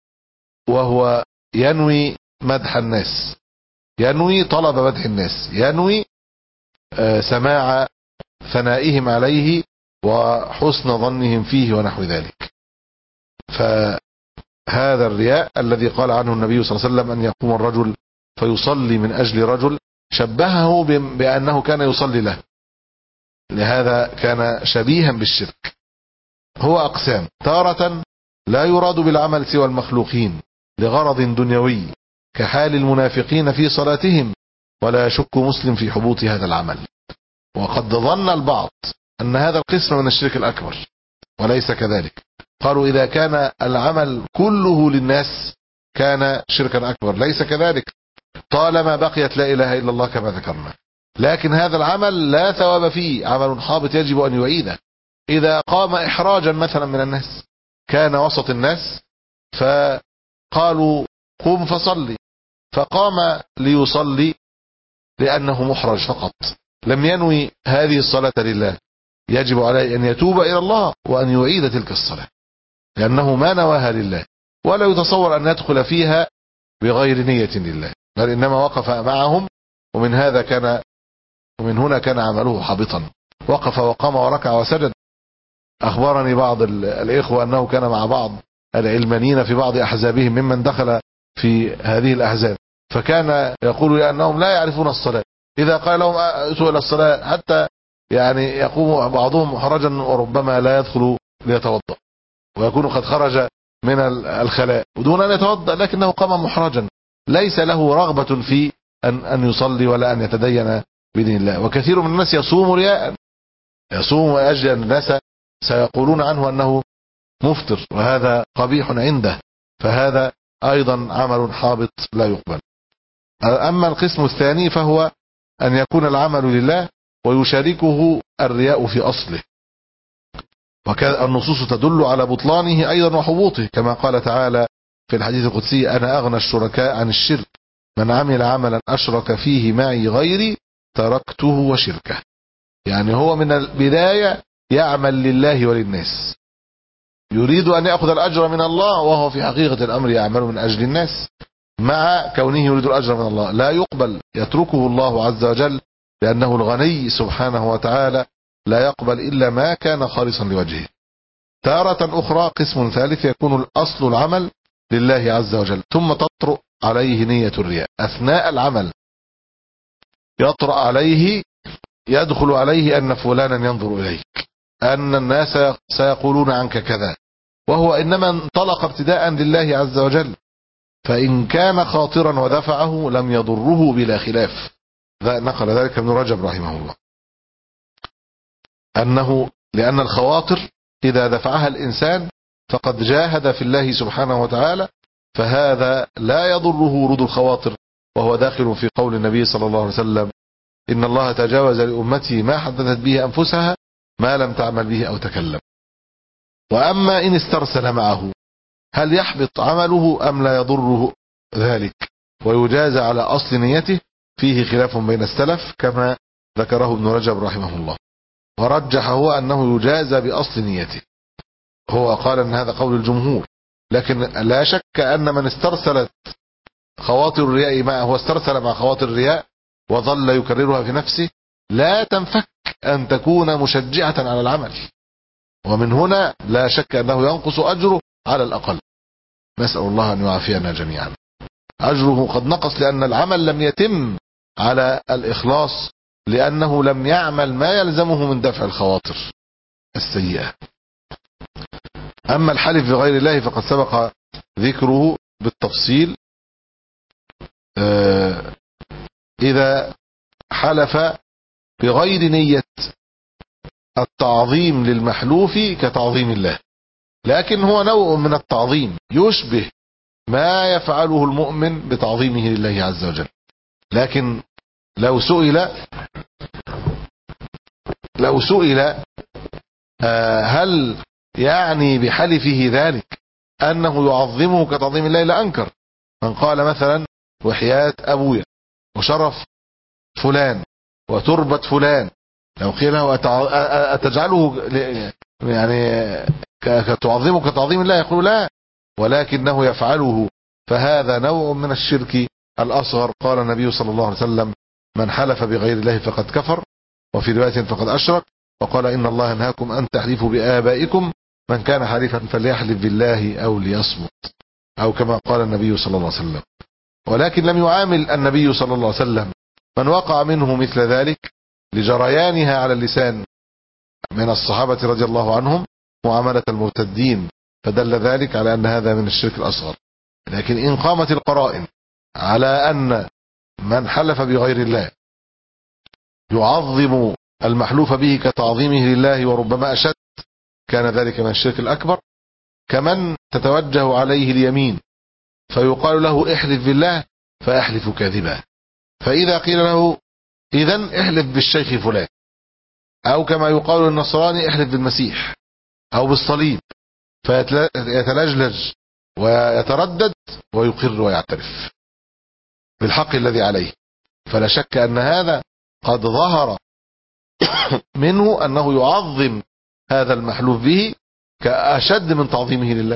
وهو ينوي مدح الناس، ينوي طلب مدح الناس، ينوي سماع ثنائهم عليه وحسن ظنهم فيه ونحو ذلك. هذا الرياء الذي قال عنه النبي صلى الله عليه وسلم أن يقوم الرجل فيصلي من أجل رجل، شبهه بأنه كان يصلي له، لهذا كان شبيها بالشرك. هو أقسام: تارة لا يراد بالعمل سوى المخلوقين لغرض دنيوي كحال المنافقين في صلاتهم، ولا يشك مسلم في حبوط هذا العمل. وقد ظن البعض أن هذا القسم من الشرك الأكبر، وليس كذلك. قالوا إذا كان العمل كله للناس كان شركا أكبر، ليس كذلك طالما بقيت لا إله إلا الله كما ذكرنا. لكن هذا العمل لا ثواب فيه، عمل حابط يجب أن يعيده. إذا قام إحراجا مثلا من الناس، كان وسط الناس فقالوا قم فصلي، فقام ليصلي لأنه محرج فقط، لم ينوي هذه الصلاة لله، يجب عليه أن يتوب إلى الله وأن يعيد تلك الصلاة، لأنه ما نواها لله، ولا يتصور أن يدخل فيها بغير نية لله، بل إنما وقف معهم، ومن هذا كان ومن هنا كان عمله حابطا. وقف وقام وركع وسجد. أخبرني بعض الإخوة أنه كان مع بعض العلمانيين في بعض أحزابهم ممن دخل في هذه الأحزاب، فكان يقول لأنهم لا يعرفون الصلاة، إذا قال لهم أتوا إلى الصلاة حتى يعني يقوم بعضهم محرجا وربما لا يدخل ليتوضأ، ويكون قد خرج من الخلاء ودون أن يتوضأ، لكنه قام محرجا، ليس له رغبة في أن أن يصلي ولا أن يتدين بدين الله. وكثير من الناس يصوم رياء، يصوم أجل الناس سيقولون عنه أنه مفطر، وهذا قبيح عنده، فهذا أيضا عمل حابط لا يقبل. أما القسم الثاني فهو أن يكون العمل لله ويشاركه الرياء في أصله، والنصوص تدل على بطلانه أيضا وحبوطه، كما قال تعالى في الحديث القدسي: أنا أغنى الشركاء عن الشرك، من عمل عملا أشرك فيه معي غيري تركته وشركه. يعني هو من البداية يعمل لله وللناس، يريد أن يأخذ الأجر من الله، وهو في حقيقة الأمر يعمل من أجل الناس، مع كونه يريد الأجر من الله. لا يقبل، يتركه الله عز وجل، لأنه الغني سبحانه وتعالى لا يقبل إلا ما كان خالصا لوجهه. تارة أخرى قسم ثالث يكون الأصل العمل لله عز وجل، ثم تطرأ عليه نية الرياء أثناء العمل، يطرأ عليه، يدخل عليه أن فلانا ينظر إليك، أن الناس سيقولون عنك كذا، وهو إنما انطلق ابتداء لله عز وجل، فإن كان خاطرا ودفعه لم يضره بلا خلاف. نقل ذلك ابن رجب رحمه الله، أنه لأن الخواطر إذا دفعها الإنسان فقد جاهد في الله سبحانه وتعالى، فهذا لا يضره ورود الخواطر، وهو داخل في قول النبي صلى الله عليه وسلم: إن الله تجاوز لأمتي ما حدثت به أنفسها ما لم تعمل به أو تكلم. وأما إن استرسل معه، هل يحبط عمله أم لا يضره ذلك ويجاز على أصل نيته؟ فيه خلاف بين السلف كما ذكره ابن رجب رحمه الله، ورجح هو أنه يجاز بأصل نيته، هو قال أن هذا قول الجمهور، لكن لا شك أن من استرسلت خواطر الرياء معه، هو استرسل مع خواطر الرياء وظل يكررها في نفسه، لا تنفك أن تكون مشجعة على العمل، ومن هنا لا شك أنه ينقص أجره على الأقل. نسأل الله أن يعافينا جميعا. أجره قد نقص لأن العمل لم يتم على الإخلاص، لأنه لم يعمل ما يلزمه من دفع الخواطر السيئة. أما الحلف بغير الله فقد سبق ذكره بالتفصيل. إذا حلف بغير نية التعظيم للمحلوف كتعظيم الله، لكن هو نوع من التعظيم يشبه ما يفعله المؤمن بتعظيمه لله عز وجل. لكن لو سئل لو سئل هل يعني بحلفه ذلك أنه يعظمه كتعظيم الله لأنكر. من قال مثلا: وحياة أبويا وشرف فلان وتربة فلان، لو قيل له أتجعله يعني كتعظمه كتعظيم الله، يقول لا، ولكنه يفعله، فهذا نوع من الشرك الأصغر. قال النبي صلى الله عليه وسلم: من حلف بغير الله فقد كفر، وفي رواية فقد أشرك، وقال: إن الله ينهاكم أن تحلفوا بآبائكم، من كان حليفا فليحلف بالله أو ليصمت. أو كما قال النبي صلى الله عليه وسلم. ولكن لم يعامل النبي صلى الله عليه وسلم من وقع منه مثل ذلك لجريانها على اللسان من الصحابة رضي الله عنهم معاملة المرتدين، فدل ذلك على أن هذا من الشرك الأصغر. لكن إن قامت القرائن على أن من حلف بغير الله يعظم المحلوف به كتعظيمه لله وربما أشد، كان ذلك من الشرك الأكبر. كمن تتوجه عليه اليمين فيقال له احلف بالله فأحلف كاذبا، فإذا قيل له إذن احلف بالشيخ فلان، أو كما يقال للنصراني احلف بالمسيح أو بالصليب، فيتلجلج ويتردد ويقر ويعترف بالحق الذي عليه. فلا شك أن هذا قد ظهر منه أنه يعظم هذا المحلوف به كأشد من تعظيمه لله،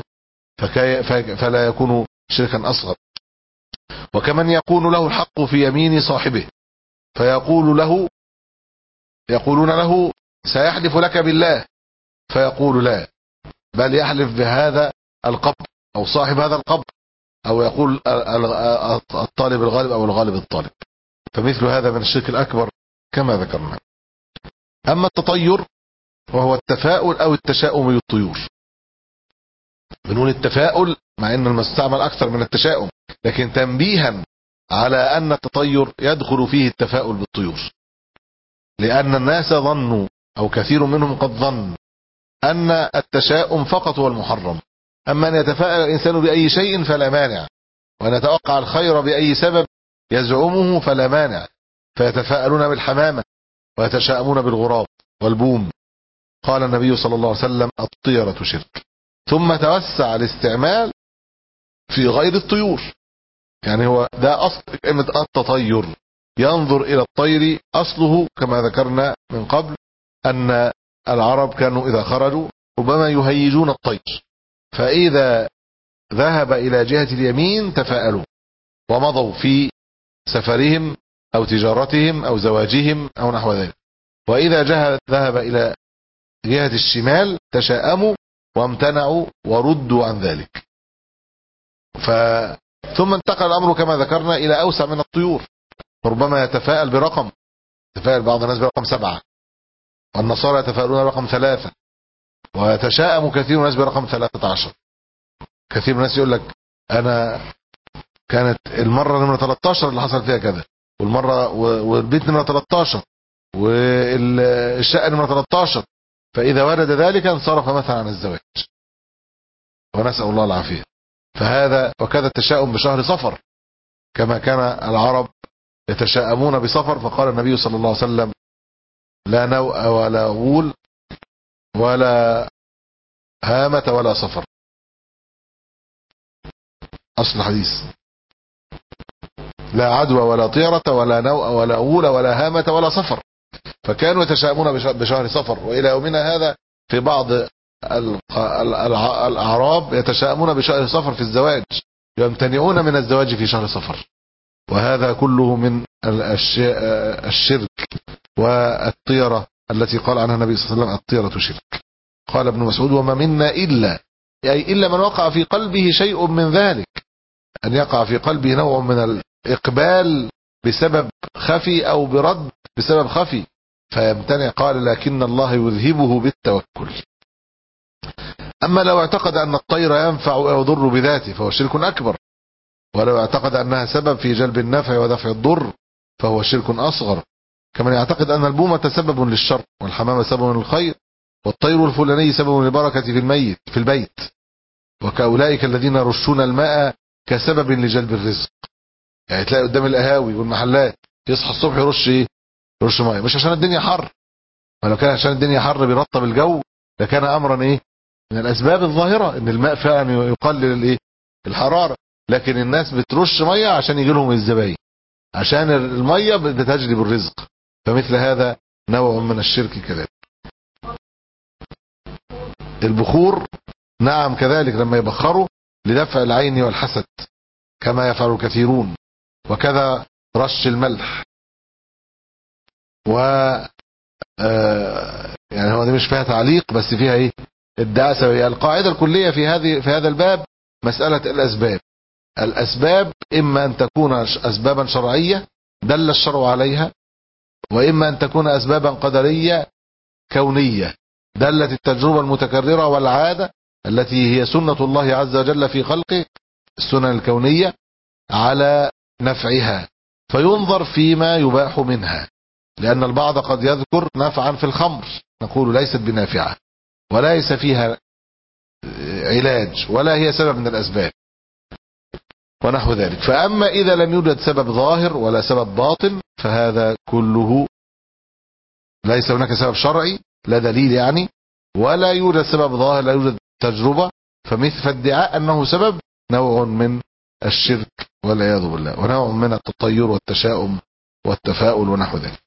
فلا يكون شركا أصغر. وكمن يكون له الحق في يمين صاحبه فيقول له يقولون له سيحلف لك بالله، فيقول لا، بل يحلف بهذا القبر أو صاحب هذا القبر، أو يقول الطالب الغالب أو الغالب الطالب. فمثل هذا من الشرك الأكبر كما ذكرنا. أما التطير وهو التفاؤل أو التشاؤم بالطيور، بنقول التفاؤل مع أن المستعمل أكثر من التشاؤم، لكن تنبيها على أن التطير يدخل فيه التفاؤل بالطيور، لأن الناس ظنوا أو كثير منهم قد ظن أن التشاؤم فقط هو المحرم، أما أن يتفاءل الإنسان بأي شيء فلا مانع، وأن يتوقع الخير بأي سبب يزعمه فلا مانع، فيتفاءلون بالحمامة ويتشاءمون بالغراب والبوم. قال النبي صلى الله عليه وسلم الطيرة شرك، ثم توسع الاستعمال في غير الطيور. يعني هو ده أصل كلمة التطير، ينظر إلى الطير. أصله كما ذكرنا من قبل أن العرب كانوا إذا خرجوا ربما يهيجون الطير، فإذا ذهب إلى جهة اليمين تفاءلوا ومضوا في سفرهم أو تجارتهم أو زواجهم أو نحو ذلك، وإذا ذهب إلى جهة الشمال تشاءموا وامتنعوا وردوا عن ذلك. ف... ثم انتقل الأمر كما ذكرنا إلى أوسع من الطيور، ربما يتفاءل برقم، يتفاءل بعض الناس برقم سبعة، والنصارى يتفاءلون برقم ثلاثة، ويتشاءم كثير من الناس برقم ثلاثة عشر. كثير من الناس يقول لك أنا كانت المرة نمرة ثلاثة عشر اللي حصل فيها كذا، والمرة والبيت نمرة ثلاثة عشر والشقة نمرة ثلاثة عشر، فإذا ورد ذلك انصرف مثلا عن الزواج، ونسأل الله العافية. فهذا وكذا التشاؤم بشهر صفر، كما كان العرب يتشاءمون بصفر، فقال النبي صلى الله عليه وسلم لا نوء ولا غول ولا هامة ولا صفر. أصل الحديث لا عدوى ولا طيرة ولا نوء ولا غول ولا هامة ولا صفر، فكانوا يتشاءمون بشهر صفر. وإلى يومنا هذا في بعض الأعراب يتشاءمون بشهر صفر في الزواج، يمتنعون من الزواج في شهر صفر، وهذا كله من الشرك والطيرة التي قال عنها النبي صلى الله عليه وسلم الطيرة شرك. قال ابن مسعود وما منا إلا أي إلا من وقع في قلبه شيء من ذلك، أن يقع في قلبه نوع من الإقبال بسبب خفي أو برد بسبب خفي فيمتنع. قال لكن الله يذهبه بالتوكل. أما لو اعتقد أن الطير ينفع أو يضر بذاته فهو شرك أكبر، ولو اعتقد أنها سبب في جلب النفع ودفع الضر فهو شرك أصغر، كما يعتقد أن البومة سبب للشر والحمامة سبب للخير والطير الفلاني سبب للبركة في الميت في البيت، وكأولئك الذين يرشون الماء كسبب لجلب الرزق. يعني تلاقي قدام القهاوي والمحلات يصحى الصبح يرش ايه؟ يرش ميه، مش عشان الدنيا حر، ولو كان عشان الدنيا حر بيرطب الجو لكان امرا ايه من الاسباب الظاهره ان الماء فعلا يقلل الايه الحراره، لكن الناس بترش ميه عشان يجي لهم الزباين، عشان الميه بتجلب الرزق. فمثل هذا نوع من الشرك كذلك. البخور نعم كذلك لما يبخروا لدفع العين والحسد كما يفعل الكثيرون، وكذا رش الملح. و آه يعني هو دي مش فيها تعليق بس فيها ايه الدعسه. القاعده الكليه في هذه في هذا الباب مسألة الأسباب. الأسباب إما أن تكون أسبابا شرعية دل الشرع عليها، وإما أن تكون أسبابا قدرية كونية دلت التجربة المتكررة والعادة التي هي سنة الله عز وجل في خلقه، السنن الكونية، على نفعها، فينظر فيما يباح منها. لأن البعض قد يذكر نفعا في الخمر، نقول ليست بنافعة وليس فيها علاج ولا هي سبب من الأسباب ونحو ذلك. فأما إذا لم يوجد سبب ظاهر ولا سبب باطن فهذا كله ليس هناك سبب شرعي لا دليل يعني، ولا يوجد سبب ظاهر، لا يوجد تجربة، فمثل فادعاء أنه سبب نوع من الشرك والعياذ بالله، ونوع من التطير والتشاؤم والتفاؤل ونحو ذلك.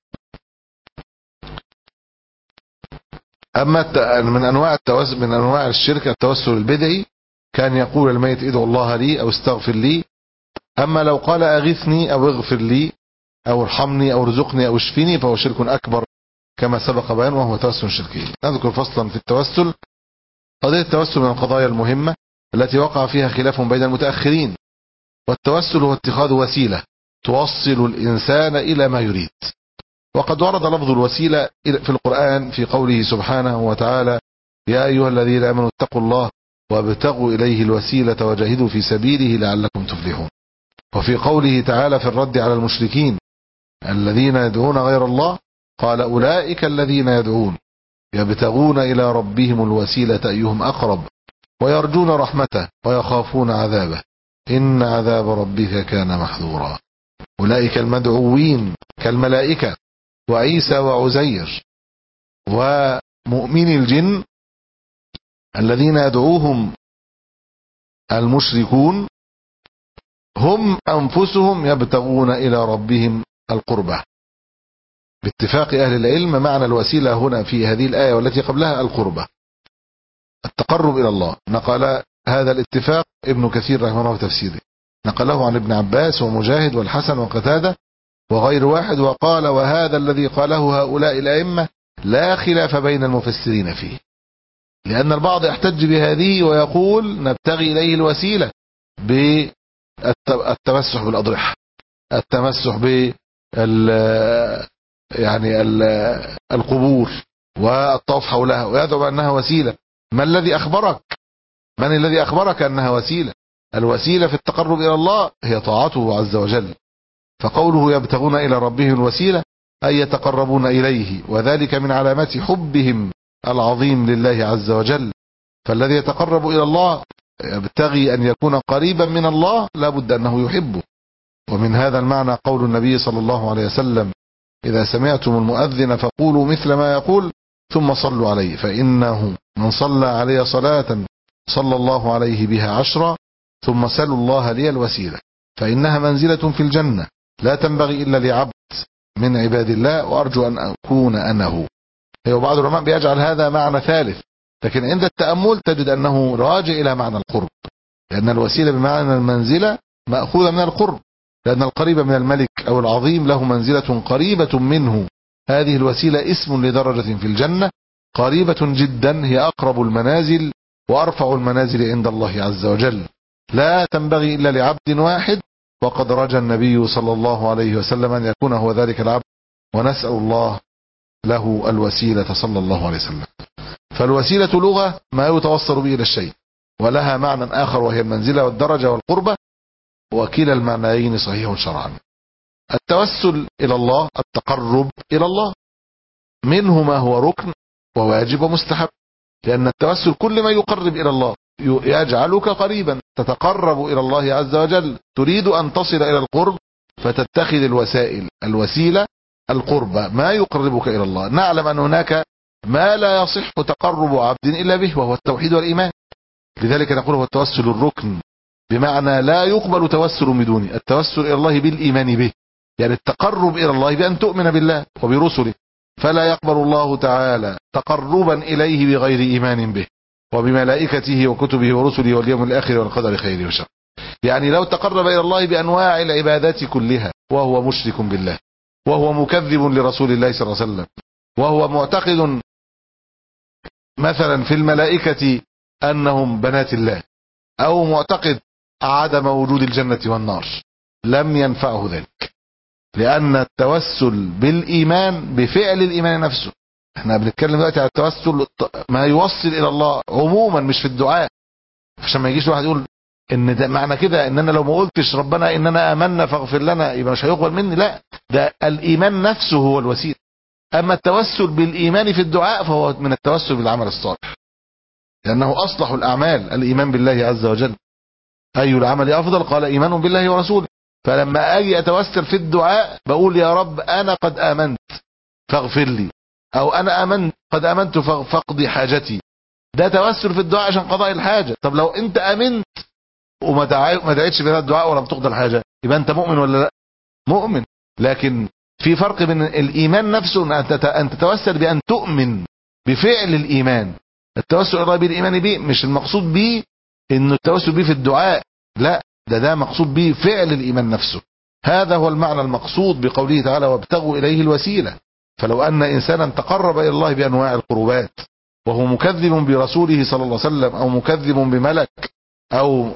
أما من أنواع التوسل من أنواع الشرك التوسل البدعي، كان يقول الميت ادعو الله لي أو استغفر لي. أما لو قال أغثني أو اغفر لي أو ارحمني أو ارزقني أو اشفني فهو شرك أكبر كما سبق بيان، وهو توسل شركي. نذكر فصلا في التوسل. قضية التوسل من القضايا المهمة التي وقع فيها خلاف بين المتأخرين، والتوسل هو اتخاذ وسيلة توصل الإنسان إلى ما يريد. وقد ورد لفظ الوسيلة في القرآن في قوله سبحانه وتعالى يا أيها الذين آمنوا اتقوا الله وابتغوا إليه الوسيلة وجاهدوا في سبيله لعلكم تفلحون. وفي قوله تعالى في الرد على المشركين الذين يدعون غير الله قال أولئك الذين يدعون يبتغون إلى ربهم الوسيلة أيهم أقرب ويرجون رحمته ويخافون عذابه إن عذاب ربك كان محذورا. أولئك المدعوين كالملائكة وعيسى وعزير ومؤمن الجن الذين يدعوهم المشركون هم أنفسهم يبتغون إلى ربهم القربة. باتفاق أهل العلم معنى الوسيلة هنا في هذه الآية والتي قبلها القربة، التقرب إلى الله. نقل هذا الاتفاق ابن كثير رحمه الله في تفسيره، نقله عن ابن عباس ومجاهد والحسن وقتادة وغير واحد، وقال وهذا الذي قاله هؤلاء الأئمة لا خلاف بين المفسرين فيه. لأن البعض يحتج بهذه ويقول نبتغي إليه الوسيلة بالتمسح بالأضرحة، التمسح بال يعني القبور والطواف حولها، ويدعو أنها وسيلة. ما الذي أخبرك من الذي أخبرك أنها وسيلة؟ الوسيلة في التقرب إلى الله هي طاعته عز وجل. فقوله يبتغون إلى ربهم الوسيلة أي يتقربون إليه، وذلك من علامات حبهم العظيم لله عز وجل. فالذي يتقرب إلى الله يبتغي أن يكون قريبا من الله لا بد أنه يحبه. ومن هذا المعنى قول النبي صلى الله عليه وسلم إذا سمعتم المؤذن فقولوا مثل ما يقول ثم صلوا عليه فإنه من صلى علي صلاة صلى الله عليه بها عشرا ثم سلوا الله لي الوسيلة فإنها منزلة في الجنة لا تنبغي إلا لعبد من عباد الله وأرجو أن أكون أنا هو. وبعض العلماء بيجعل هذا معنى ثالث، لكن عند التأمل تجد أنه راجع إلى معنى القرب، لأن الوسيلة بمعنى المنزلة مأخوذة من القرب، لأن القريب من الملك أو العظيم له منزلة قريبة منه. هذه الوسيلة اسم لدرجة في الجنة قريبة جدا، هي أقرب المنازل وأرفع المنازل عند الله عز وجل، لا تنبغي إلا لعبد واحد، وقد رجى النبي صلى الله عليه وسلم أن يكون هو ذلك العبد، ونسأل الله له الوسيلة صلى الله عليه وسلم. فالوسيلة لغة ما يتوصل به إلى الشيء، ولها معنى آخر وهي المنزلة والدرجة والقربة، وكلا المعنيين صحيح شرعا. التوسل إلى الله التقرب إلى الله، منه ما هو ركن وواجب ومستحب، لأن التوسل كل ما يقرب إلى الله يجعلك قريبا، تتقرب إلى الله عز وجل، تريد أن تصل إلى القرب فتتخذ الوسائل الوسيلة القربة ما يقربك إلى الله. نعلم أن هناك ما لا يصح تقرب عبد إلا به وهو التوحيد والإيمان، لذلك نقول هو التوسل الركن، بمعنى لا يقبل توسل بدونه. التوسل إلى الله بالإيمان به، يعني التقرب إلى الله بأن تؤمن بالله وبرسله، فلا يقبل الله تعالى تقربا إليه بغير إيمان به وبملائكته وكتبه ورسله واليوم الآخر والقدر خيره وشره. يعني لو تقرب إلى الله بأنواع العبادات كلها وهو مشرك بالله، وهو مكذب لرسول الله صلى الله عليه وسلم، وهو معتقد مثلا في الملائكة أنهم بنات الله، او معتقد عدم وجود الجنة والنار لم ينفعه ذلك، لان التوسل بالايمان بفعل الايمان نفسه. احنا بنتكلم دلوقتي على التوسل ما يوصل الى الله عموما مش في الدعاء، عشان ما يجيش واحد يقول ان ده معنى كده ان انا لو ما قلتش ربنا اننا امنا فاغفر لنا يبقى مش هيقبل مني. لا، ده الايمان نفسه هو الوسيله. اما التوسل بالايمان في الدعاء فهو من التوسل بالعمل الصالح، لانه اصلح الاعمال الايمان بالله عز وجل. اي العمل افضل؟ قال ايمان بالله ورسوله. فلما اجي اتوسل في الدعاء بقول يا رب انا قد امنت فاغفر لي، او انا امنت قد امنت فاقضي حاجتي. ده توسل في الدعاء عشان قضاء الحاجه. طب لو انت امنت وما ما دعيتش بهذا الدعاء ولم تقضى الحاجه يبقى انت مؤمن ولا لا؟ مؤمن. لكن في فرق بين الايمان نفسه ان تتوسل بان تؤمن بفعل الايمان. التوسل الى الله بالايمان به مش المقصود به انه التوسل به في الدعاء، لا، ده ده مقصود به فعل الايمان نفسه. هذا هو المعنى المقصود بقوله تعالى وابتغوا اليه الوسيله. فلو ان انسانا تقرب الى الله بانواع القربات وهو مكذب برسوله صلى الله عليه وسلم او مكذب بملك او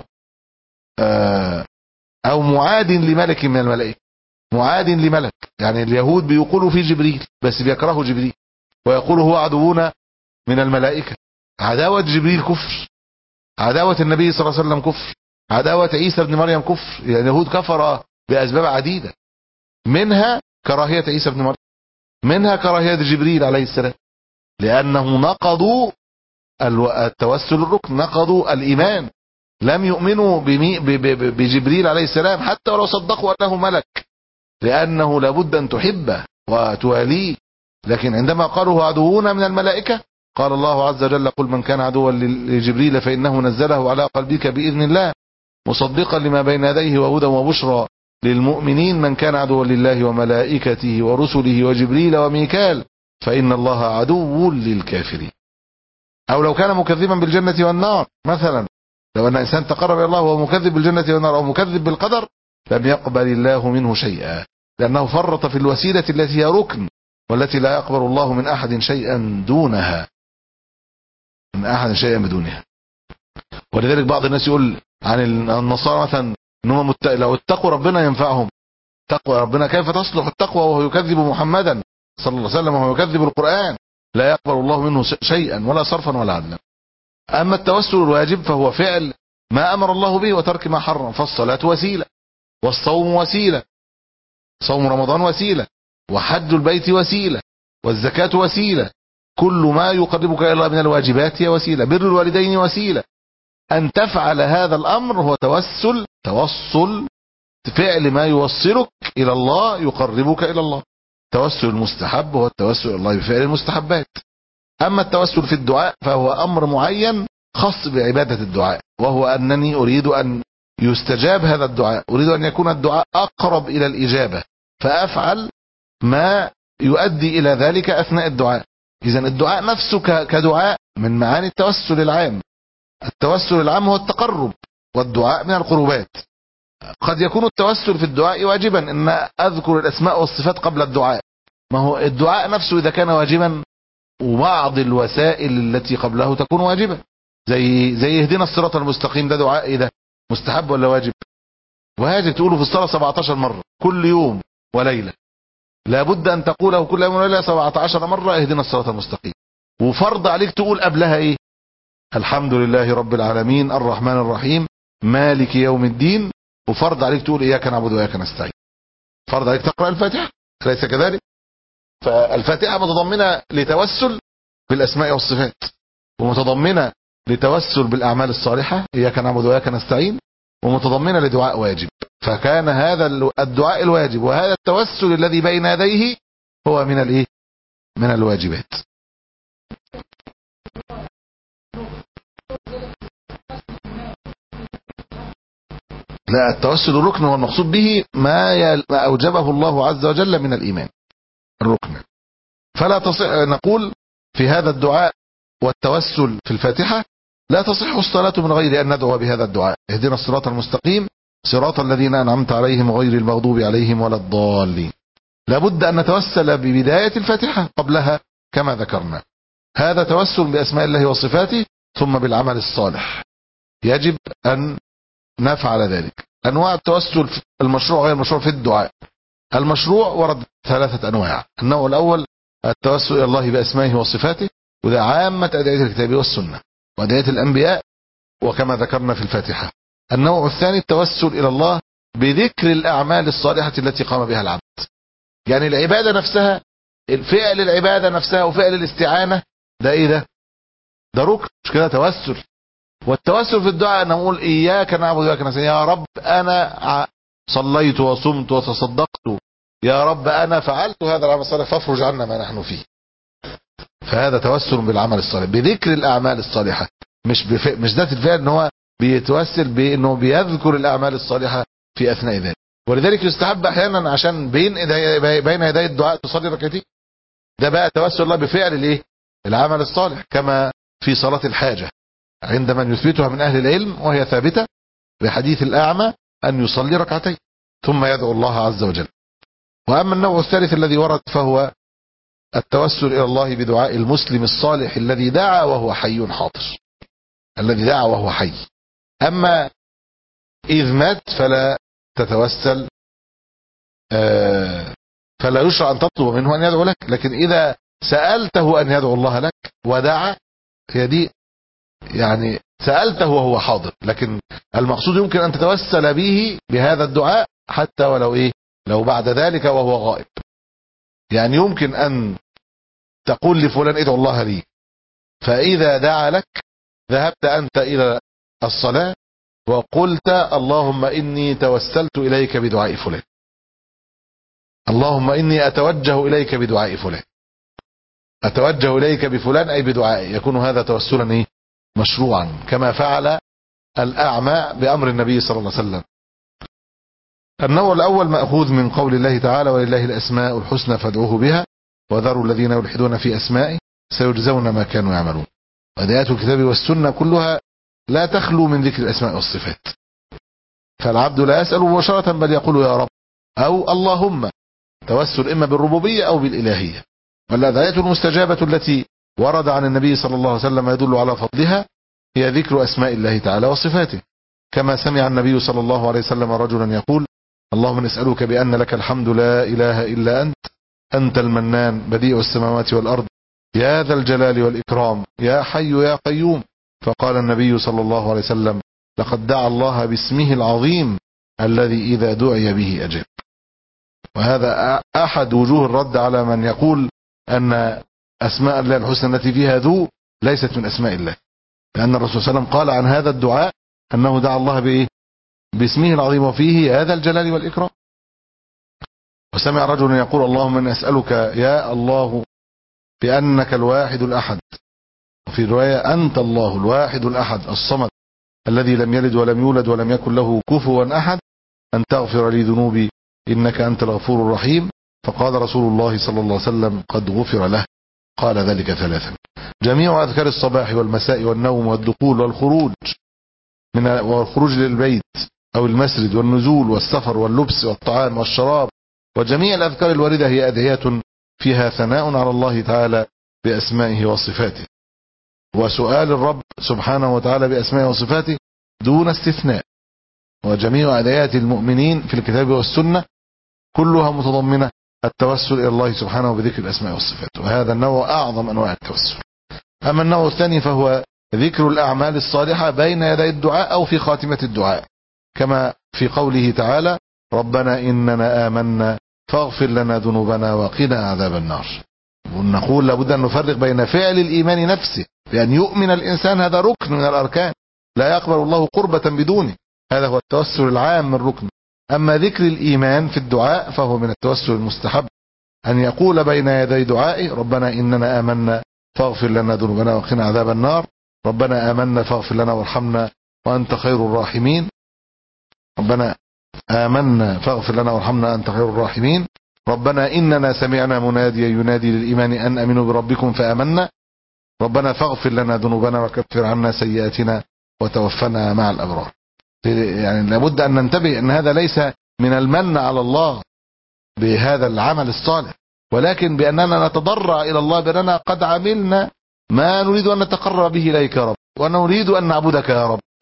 آه او معاد لملك من الملائكه، معاد لملك، يعني اليهود بيقولوا في جبريل بس بيكرهوا جبريل ويقولوا هو عدونا من الملائكه. عداوه جبريل كفر، عداوه النبي صلى الله عليه وسلم كفر، عداوه عيسى ابن مريم كفر. يعني اليهود كفر باسباب عديده، منها كراهيه عيسى ابن مريم، منها كراهيه جبريل عليه السلام، لانه نقضوا التوسل الركن، نقضوا الايمان، لم يؤمنوا بجبريل عليه السلام حتى ولو صدقوا انه ملك، لانه لابد ان تحبه وتواليه. لكن عندما قالوا هو عدونا من الملائكه قال الله عز وجل قل من كان عدوا لجبريل فانه نزله على قلبك باذن الله مصدقا لما بين يديه وهدى وبشرى للمؤمنين من كان عدوا لله وملائكته ورسله وجبريل وميكال فان الله عدو للكافرين. او لو كان مكذبا بالجنه والنار مثلا، لو ان انسان تقرب الى الله وهو مكذب بالجنه والنار او مكذب بالقدر لم يقبل الله منه شيئا، لانه فرط في الوسيله التي هي ركن والتي لا يقبل الله من احد شيئا دونها، من احد شيئا بدونها. ولذلك بعض الناس يقول عن النصارى مثلا انهم مت... لو اتقوا ربنا ينفعهم. تقوى ربنا كيف تصلح التقوى وهو يكذب محمدا صلى الله عليه وسلم وهو يكذب القرآن؟ لا يقبل الله منه شيئا ولا صرفا ولا عدلا. اما التوسل الواجب فهو فعل ما امر الله به وترك ما حرم، فالصلاة وسيلة، والصوم وسيلة، صوم رمضان وسيلة، وحج البيت وسيلة، والزكاة وسيلة، كل ما يقربك الى الله من الواجبات هي وسيلة، بر الوالدين وسيلة. ان تفعل هذا الامر هو توسل، توصل فعل ما يوصلك الى الله يقربك الى الله. التوسل المستحب هو التوسل الى الله بفعل المستحبات. اما التوسل في الدعاء فهو امر معين خاص بعبادة الدعاء، وهو انني اريد ان يستجاب هذا الدعاء، اريد ان يكون الدعاء اقرب الى الاجابة فافعل ما يؤدي الى ذلك اثناء الدعاء. اذا الدعاء نفسه كدعاء من معاني التوسل العام. التوسل العام هو التقرب، والدعاء من القربات. قد يكون التوسل في الدعاء واجبا، ان اذكر الاسماء والصفات قبل الدعاء. ما هو الدعاء نفسه اذا كان واجبا وبعض الوسائل التي قبله تكون واجبة، زي زي اهدنا الصراط المستقيم، ده دعاء ايه؟ ده مستحب ولا واجب؟ واجب، تقوله في الصلاة سبعة عشر مرة كل يوم وليلة، لابد ان تقوله كل يوم وليلة سبعة عشر مرة اهدنا الصراط المستقيم. وفرض عليك تقول قبلها ايه؟ الحمد لله رب العالمين الرحمن الرحيم مالك يوم الدين. وفرض عليك تقول اياك نعبد واياك نستعين. فرض عليك تقرأ الفاتحة، أليس كذلك؟ فالفاتحة متضمنة لتوسل بالاسماء والصفات، ومتضمنة لتوسل بالاعمال الصالحة اياك نعبد واياك نستعين، ومتضمنة لدعاء واجب. فكان هذا الدعاء الواجب وهذا التوسل الذي بين يديه هو من الايه؟ من الواجبات. لا، التوسل الركن هو المقصود به ما أوجبه الله عز وجل من الإيمان، الركن. فلا تصح نقول في هذا الدعاء والتوسل في الفاتحة لا تصح الصلاة من غير أن ندعو بهذا الدعاء اهدنا الصراط المستقيم صراط الذين أنعمت عليهم غير المغضوب عليهم ولا الضالين. لابد أن نتوسل ببداية الفاتحة قبلها كما ذكرنا. هذا توسل بأسماء الله وصفاته ثم بالعمل الصالح. يجب أن نفعل ذلك. أنواع التوسل المشروع غير المشروع في الدعاء. المشروع ورد ثلاثة أنواع. النوع الأول التوسل إلى الله بأسمائه وصفاته، وده عامة أدعية الكتاب والسنة وأدعية الأنبياء وكما ذكرنا في الفاتحة. النوع الثاني التوسل إلى الله بذكر الأعمال الصالحة التي قام بها العبد، يعني العبادة نفسها، الفعل العبادة نفسها وفعل الاستعانة، ده إيه ده؟ ده ركن، مش كده توسل. والتوسل في الدعاء أن نقول إياك نعبد وإياك نستعين، يا رب أنا صليت وصمت وتصدقت، يا رب أنا فعلت هذا العمل الصالح فافرج عنا ما نحن فيه. فهذا توسل بالعمل الصالح بذكر الأعمال الصالحة، مش بف... مش ذات الفعل ان هو بيتوسل بانه بيذكر الأعمال الصالحة في أثناء ذلك. ولذلك يستحب أحيانا عشان بين إداي... بين يدي الدعاء تصلي ركعتين، ده بقى توسل الله بفعل الايه؟ العمل الصالح، كما في صلاة الحاجة عند من يثبتها من أهل العلم وهي ثابتة بحديث الأعمى أن يصلي ركعتين ثم يدعو الله عز وجل. وأما النوع الثالث الذي ورد فهو التوسل إلى الله بدعاء المسلم الصالح الذي دعا وهو حي حاضر، الذي دعا وهو حي. أما إذ مات فلا تتوسل، فلا يشرع أن تطلب منه أن يدعو لك، لكن إذا سألته أن يدعو الله لك ودعا، هي دي يعني سألته وهو حاضر، لكن المقصود يمكن أن تتوسل به بهذا الدعاء حتى ولو إيه، لو بعد ذلك وهو غائب. يعني يمكن أن تقول لفلان ادعو الله لي، فإذا دعا لك ذهبت أنت إلى الصلاة وقلت اللهم إني توسلت إليك بدعاء فلان، اللهم إني أتوجه إليك بدعاء فلان، أتوجه إليك بفلان أي بدعائي، يكون هذا توسلا إيه؟ مشروعا، كما فعل الأعمى بأمر النبي صلى الله عليه وسلم. النوع الأول مأخوذ من قول الله تعالى ولله الأسماء الحسنى فادعوه بها وذروا الذين يلحدون في أسمائه سيجزون ما كانوا يعملون. وآيات الكتاب والسنة كلها لا تخلو من ذكر الأسماء والصفات، فالعبد لا يسأل مباشرة بل يقول يا رب أو اللهم، توسل إما بالربوبية أو بالإلهية. والأدعية المستجابة التي ورد عن النبي صلى الله عليه وسلم يدل على فضلها هي ذكر أسماء الله تعالى وصفاته، كما سمع النبي صلى الله عليه وسلم رجلا يقول اللهم نسألك بأن لك الحمد لا إله إلا أنت، أنت المنان بديع السماوات والأرض يا ذا الجلال والإكرام يا حي يا قيوم. فقال النبي صلى الله عليه وسلم لقد دعا الله باسمه العظيم الذي إذا دعي به أجاب. وهذا أحد وجوه الرد على من يقول أن أسماء الله الحسنى التي فيها ذو ليست من أسماء الله، لأن الرسول صلى الله عليه وسلم قال عن هذا الدعاء أنه دعا الله بإيه؟ باسمه العظيم وفيه هذا الجلال والإكرام. وسمع رجل يقول اللهم إني أسألك يا الله بأنك الواحد الأحد، وفي رواية أنت الله الواحد الأحد الصمد الذي لم يلد ولم يولد ولم يكن له كفوا أحد أن تغفر لي ذنوبي إنك أنت الغفور الرحيم. فقال رسول الله صلى الله عليه وسلم قد غفر له. قال ذلك ثلاثا. جميع أذكار الصباح والمساء والنوم والدخول والخروج من والخروج للبيت أو المسجد والنزول والسفر واللبس والطعام والشراب وجميع الأذكار الواردة هي أدعية فيها ثناء على الله تعالى بأسمائه وصفاته، وسؤال الرب سبحانه وتعالى بأسمائه وصفاته دون استثناء. وجميع أدعيات المؤمنين في الكتاب والسنة كلها متضمنة التوسل إلى الله سبحانه بذكر الأسماء والصفات، وهذا النوع أعظم أنواع التوسل. أما النوع الثاني فهو ذكر الأعمال الصالحة بين يدي الدعاء أو في خاتمة الدعاء، كما في قوله تعالى ربنا إننا آمنا فاغفر لنا ذنوبنا وقنا عذاب النار. ونقول لابد أن نفرق بين فعل الإيمان نفسه، بأن يؤمن الإنسان هذا ركن من الأركان لا يقبل الله قربة بدونه، هذا هو التوسل العام من ركن. أما ذكر الإيمان في الدعاء فهو من التوسل المستحب، أن يقول بين يدي دعائه ربنا إننا آمنا فاغفر لنا ذنوبنا وقنا عذاب النار، ربنا آمنا فاغفر لنا وارحمنا وأنت خير الراحمين، ربنا آمنا فاغفر لنا وارحمنا أنت خير الراحمين، ربنا إننا سمعنا مناديا ينادي للإيمان أن أمنوا بربكم فآمنا، ربنا فاغفر لنا ذنوبنا وكفر عنا سيئاتنا وتوفنا مع الأبرار. يعني لابد أن ننتبه أن هذا ليس من المن على الله بهذا العمل الصالح، ولكن بأننا نتضرع إلى الله بأننا قد عملنا ما نريد أن نتقرب به إليك يا رب، ونريد أن نعبدك يا رب،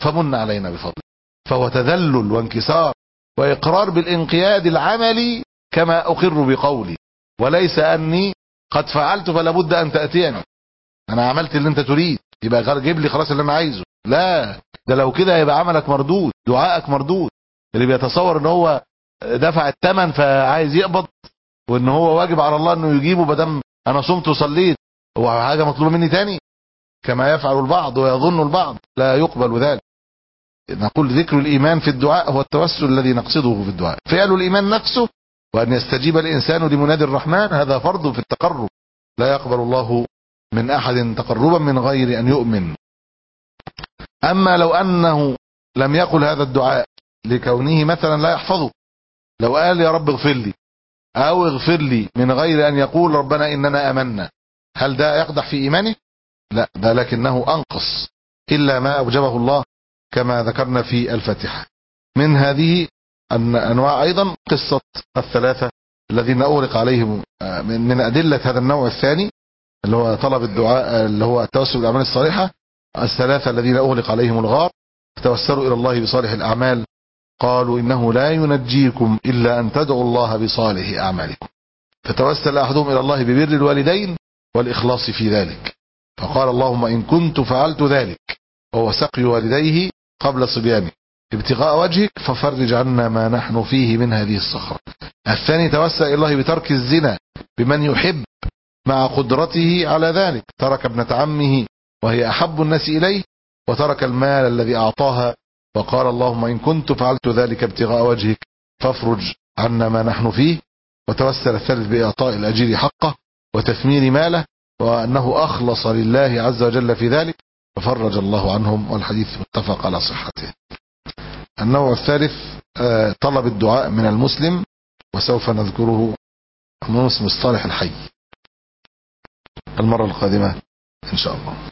فمن علينا بفضله. فهو تذلل وانكسار وإقرار بالانقياد العملي كما أقر بقولي، وليس أني قد فعلت فلا بد أن تأتيني، أنا عملت اللي أنت تريد يبقى جيب لي خلاص اللي أنا عايزه. لا، ده لو كده يبقى عملك مردود، دعائك مردود. اللي بيتصور ان هو دفع الثمن فعايز يقبض وان هو واجب على الله انه يجيبه بدم انا صمت وصليت، هو حاجه مطلوبه مني تاني كما يفعل البعض ويظن البعض، لا يقبل ذلك. نقول ذكر الايمان في الدعاء هو التوسل الذي نقصده في الدعاء. فعل الايمان نفسه وان يستجيب الانسان لمنادي الرحمن هذا فرض في التقرب، لا يقبل الله من احد تقربا من غير ان يؤمن. اما لو انه لم يقل هذا الدعاء لكونه مثلا لا يحفظه، لو قال يا رب اغفر لي او اغفر لي من غير ان يقول ربنا اننا امنا، هل ده يقدح في ايمانه؟ لا، ده لكنه انقص الا ما اوجبه الله كما ذكرنا في الفاتحة. من هذه انواع ايضا قصة الثلاثة الذين اغلق عليهم من ادلة هذا النوع الثاني اللي هو طلب الدعاء اللي هو التوسل بالاعمال الصالحة. الثلاثة الذين اغلق عليهم الغار توسلوا الى الله بصالح الاعمال، قالوا إنه لا ينجيكم إلا أن تدعوا الله بصالح أعمالكم، فتوسل أحدهم إلى الله ببر الوالدين والإخلاص في ذلك، فقال اللهم إن كنت فعلت ذلك وهو سقي والديه قبل صبيانه ابتغاء وجهك ففرج عنا ما نحن فيه من هذه الصخرة. الثاني توسل إلى الله بترك الزنا بمن يحب مع قدرته على ذلك، ترك ابنة عمه وهي أحب الناس إليه وترك المال الذي أعطاها، وقال اللهم إن كنت فعلت ذلك ابتغاء وجهك فافرج عنا ما نحن فيه. وتوسل الثالث بإعطاء الأجير حقه وتثمين ماله وأنه أخلص لله عز وجل في ذلك ففرج الله عنهم، والحديث متفق على صحته. النوع الثالث طلب الدعاء من المسلم، وسوف نذكره المسلم الصالح الحي المرة القادمة إن شاء الله.